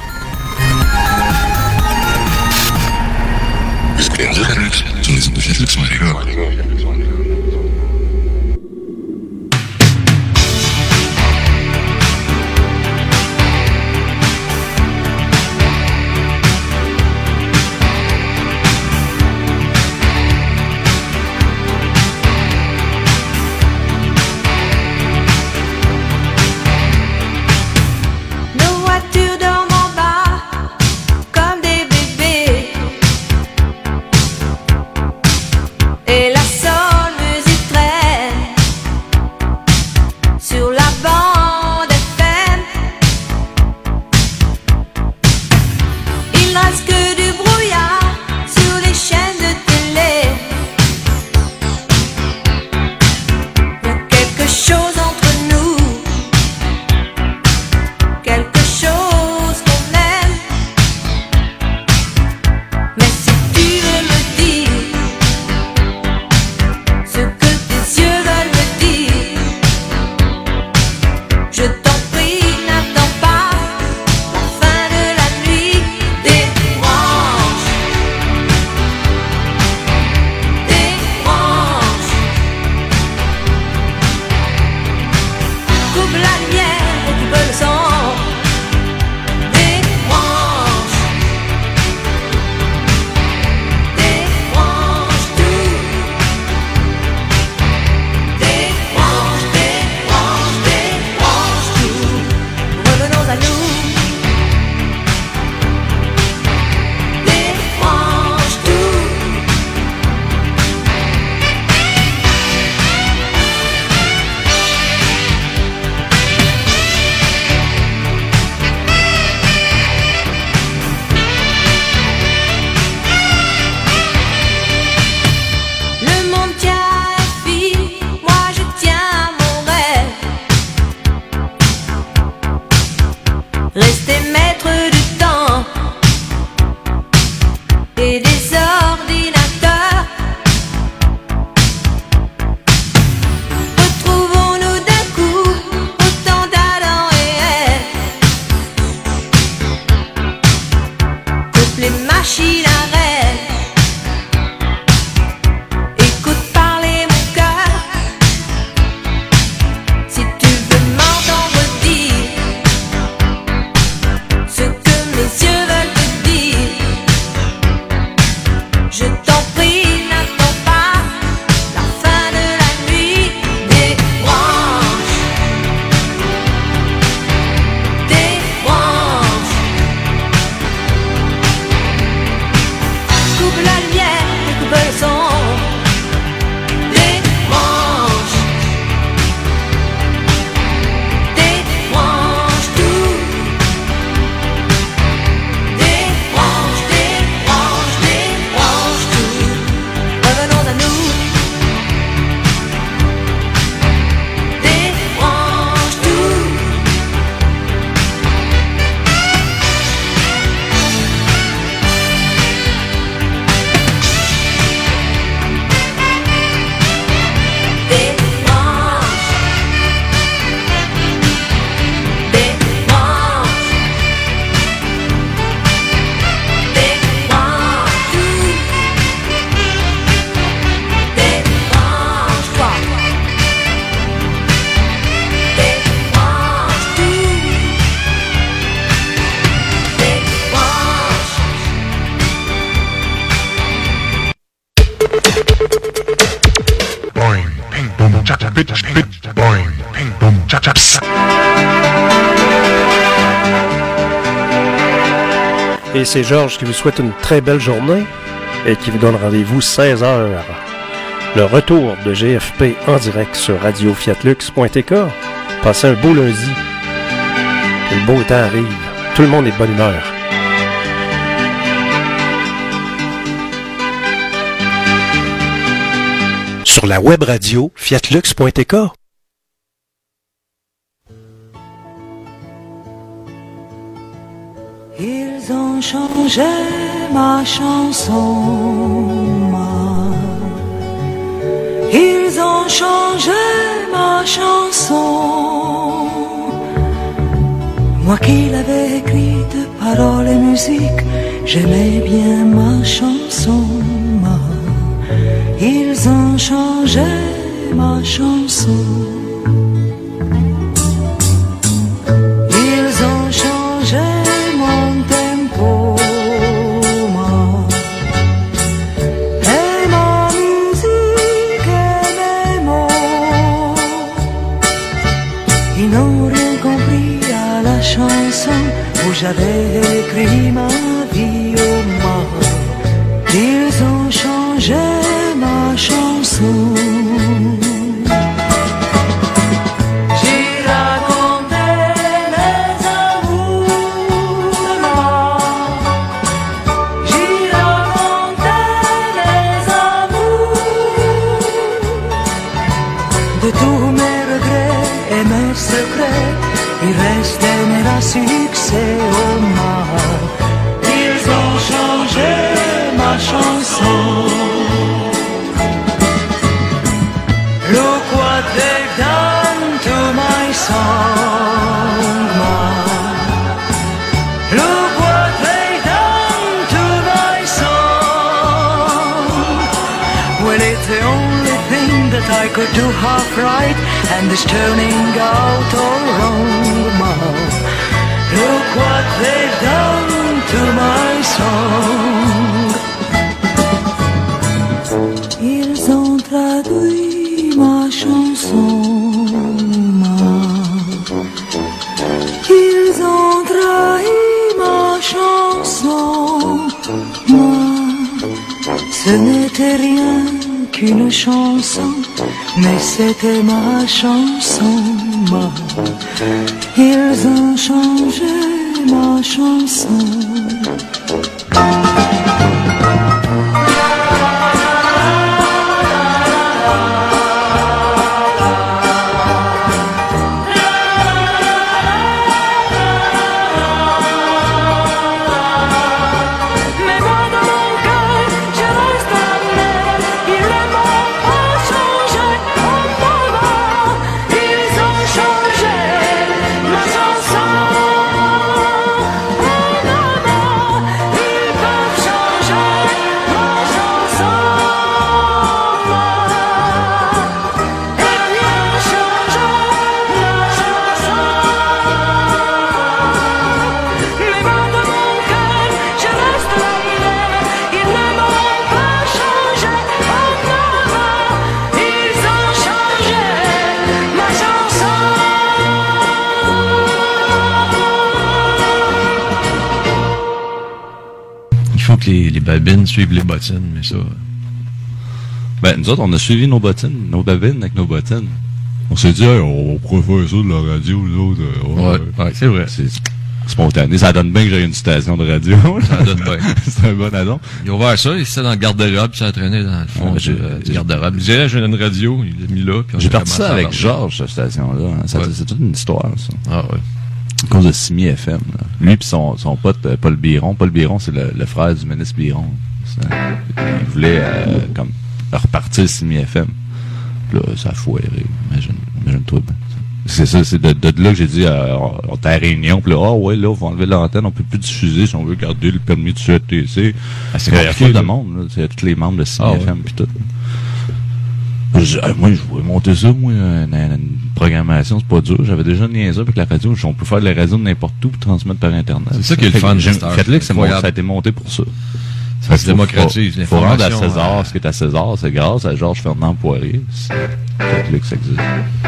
Nos voitures dorment en bas comme des bébés. Et la seule musique traîne sur la bande F M. Il reste que du brouillard sur les chaînes de télé. Il y a quelque chose entre nous, quelque chose qu'on aime. Mais si tu veux me dire ce que tes yeux veulent me dire, je t'en prie, n'attends pas la fin de la nuit. Débranche, débranche, coupe la lumière et coupe le son. Débranche, débranche tout. Débranche, débranche, débranche tout. Revenons à nous. Débranche tout. Le monde tient à la fille, moi je tiens à mon rêve. Rester maître du temps et des ordinateurs. Retrouvons-nous d'un coup autant d'Adam et Ève. Coupe les machines à rêve. Écoute parler mon cœur. Si tu veux m'entendre dire ce que mes yeux veulent te dire, je t'en prie, n'attends pas la fin de la nuit. Débranche, débranche, coupe la lumière et coupe le son. Débranche, débranche tout. Débranche, débranche, débranche tout. Revenons à nous. Débranche tout. Débranche, débranche, débranche tout. Débranche-toi. Débranche tout. Débranche. Boing, ping, boom, cha cha, bitch, bitch, boing, ping, boom, cha cha. Et c'est Georges qui vous souhaite une très belle journée et qui vous donne rendez-vous seize heures. Le retour de G F P en direct sur radio fiat lux point t k. Passez un beau lundi. Le beau temps arrive. Tout le monde est de bonne humeur. sur la web radio fiat lux point t k. Ils ont changé ma chanson, ma. Ils ont changé ma chanson. Moi qui l'avais écrite, paroles et musique, j'aimais bien ma chanson, ma. Ils ont changé ma chanson. Ils ont changé mon tempo, ma. Et ma musique et mes mots. Ils n'ont rien compris à la chanson où j'avais écrit ma vie, oh ma. Ils ont changé ma chanson. J'ai raconté mes amours, j'ai raconté mes amours, de tous mes regrets et mes secrets, il restait mes succès, oh ma. Ils ont changé ma chanson. Look what they've done to my song, ma. Look what they've done to my song. Well, it's the only thing that I could do half right, and it's turning out all wrong, ma. Look what they've done to my song. Ils ont traduit ma chanson, ma. Ils ont trahi ma chanson, ma. Ce n'était rien qu'une chanson, mais c'était ma chanson, ma. Ils ont changé ma chanson. Que les, les babines suivent les bottines, mais ça... Ben, nous autres, on a suivi nos bottines, nos babines avec nos bottines. On s'est dit, hey, on pourrait faire ça de la radio, nous autres. Euh, ouais, ouais, ouais c'est vrai. C'est spontané. Ça donne bien que j'ai une station de radio. Ça donne bien. C'est un bon addon. Il a ouvert ça, il s'est dans le garde-robe, il s'est entraîné dans le fond ouais, du, euh, du garde-robe. Il disait, j'ai une radio, il l'a mis là. J'ai parti ça avec Georges, cette station-là. Hein. Ça, ouais. C'est toute une histoire, ça. Ah ouais. À cause de Simi F M. Là. Lui et son, son pote euh, Paul Biron. Paul Biron, c'est le, le frère du ministre Biron. Ça, il voulait euh, comme repartir Simi F M. Là, ça a foiré. Imagine, imagine-toi. Ben. C'est ça, c'est de, de, de là que j'ai dit, euh, on était à Réunion, puis là, ah oh, ouais, là, on va enlever l'antenne, on peut plus diffuser si on veut garder le permis de C T C. Ah, c'est il y a full de monde, là. C'est tous les membres de Simi ah, F M ouais. Puis tout. Je, euh, moi, je voulais monter ça, moi, une, une programmation, c'est pas dur. J'avais déjà niaisé avec la radio. On peut faire de la radio de n'importe où et transmettre par Internet. C'est ça qui est le fun. Faites-le que c'est mon, ça a été monté pour ça. Ça se démocratise. Il faut rendre à César euh... ce qui est à César. C'est grâce à Georges Fernand Poirier. Faites-le que ça existe.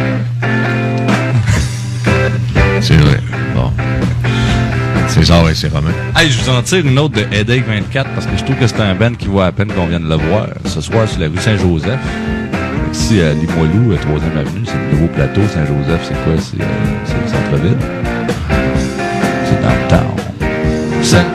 C'est vrai. Bon. César et c'est Romain. Hey, je vous en tire une autre de Headache vingt-quatre parce que je trouve que c'est un band qui vaut à peine qu'on vienne le voir. Ce soir, sur la rue Saint-Joseph. Ici, à Limoilou, troisième avenue, c'est le nouveau plateau. Saint-Joseph, c'est quoi? C'est, euh, c'est le centre-ville. C'est dans le town. C'est...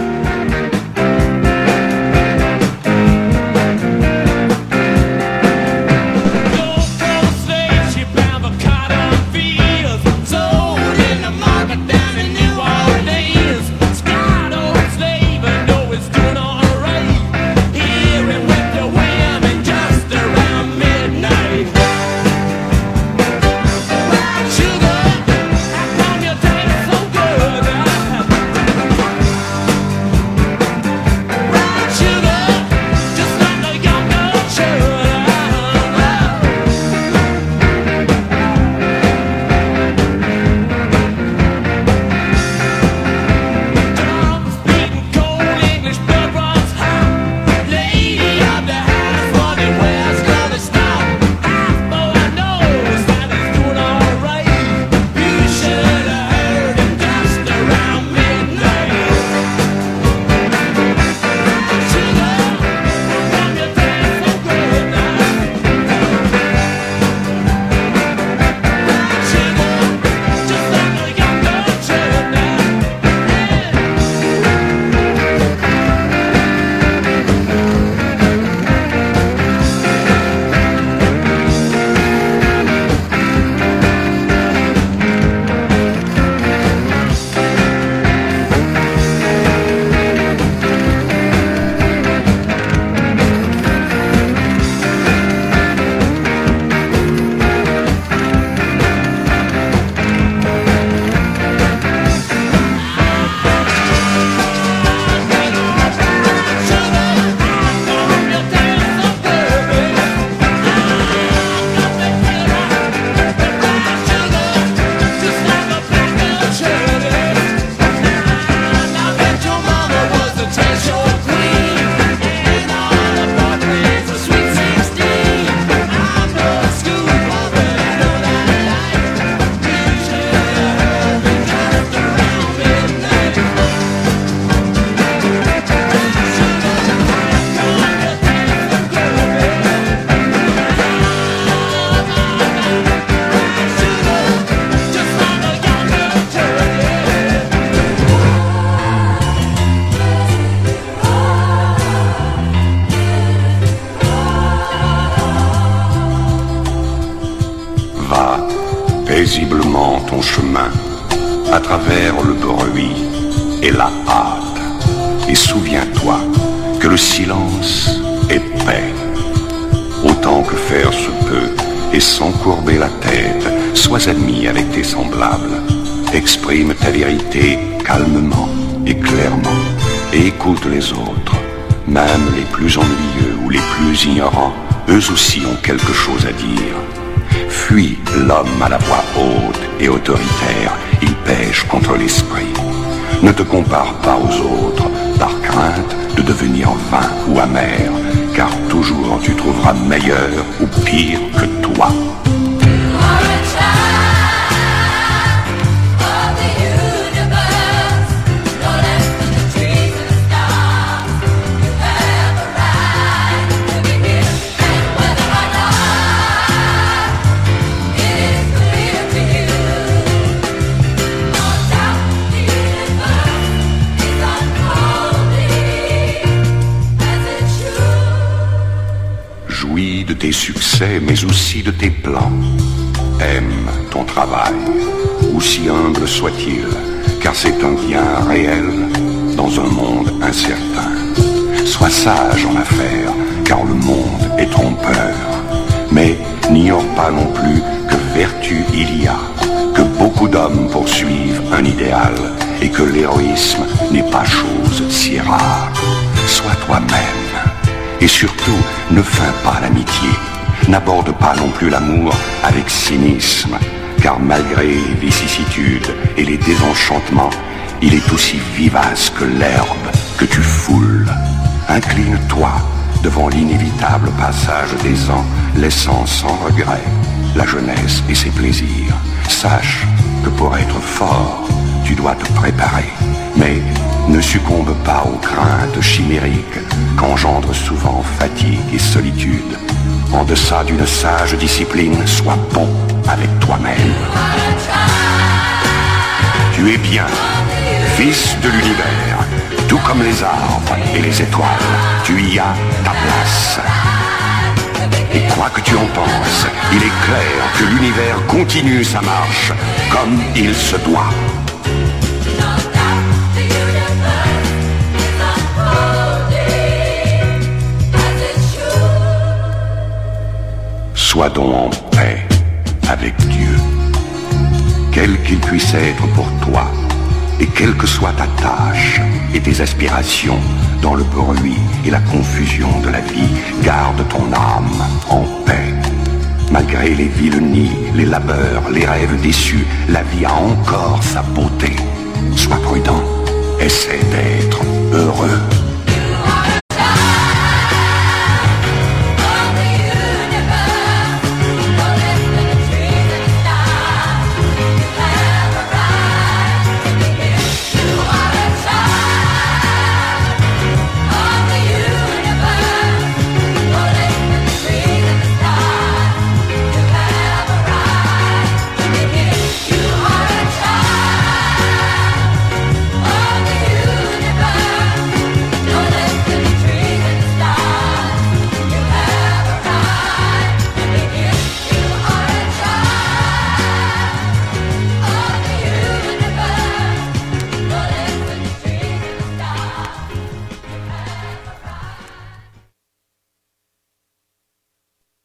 prends ton chemin à travers le bruit et la hâte. Et souviens-toi que le silence est paix. Autant que faire se peut, et sans courber la tête, sois ami avec tes semblables. Exprime ta vérité calmement et clairement, et écoute les autres. Même les plus ennuyeux ou les plus ignorants, eux aussi ont quelque chose à dire. Fuis l'homme à la voix haute et autoritaire, il pêche contre l'esprit. Ne te compare pas aux autres, par crainte de devenir vain ou amer, car toujours tu trouveras meilleur ou pire que toi. De tes succès, mais aussi de tes plans. Aime ton travail, aussi humble soit-il, car c'est un bien réel dans un monde incertain. Sois sage en affaires, car le monde est trompeur. Mais n'ignore pas non plus que vertu il y a, que beaucoup d'hommes poursuivent un idéal, et que l'héroïsme n'est pas chose si rare. Sois toi-même. Et surtout, ne feins pas l'amitié. N'aborde pas non plus l'amour avec cynisme, car malgré les vicissitudes et les désenchantements, il est aussi vivace que l'herbe que tu foules. Incline-toi devant l'inévitable passage des ans, laissant sans regret la jeunesse et ses plaisirs. Sache que pour être fort, tu dois te préparer, mais ne succombe pas aux craintes chimériques qu'engendrent souvent fatigue et solitude. En deçà d'une sage discipline, sois bon avec toi-même. Tu es bien, fils de l'univers, tout comme les arbres et les étoiles. Tu y as ta place. Et quoi que tu en penses, il est clair que l'univers continue sa marche comme il se doit. Sois donc en paix avec Dieu, quel qu'il puisse être pour toi, et quelle que soit ta tâche et tes aspirations dans le bruit et la confusion de la vie, garde ton âme en paix. Malgré les vilenies, les labeurs, les rêves déçus, la vie a encore sa beauté. Sois prudent, essaie d'être heureux.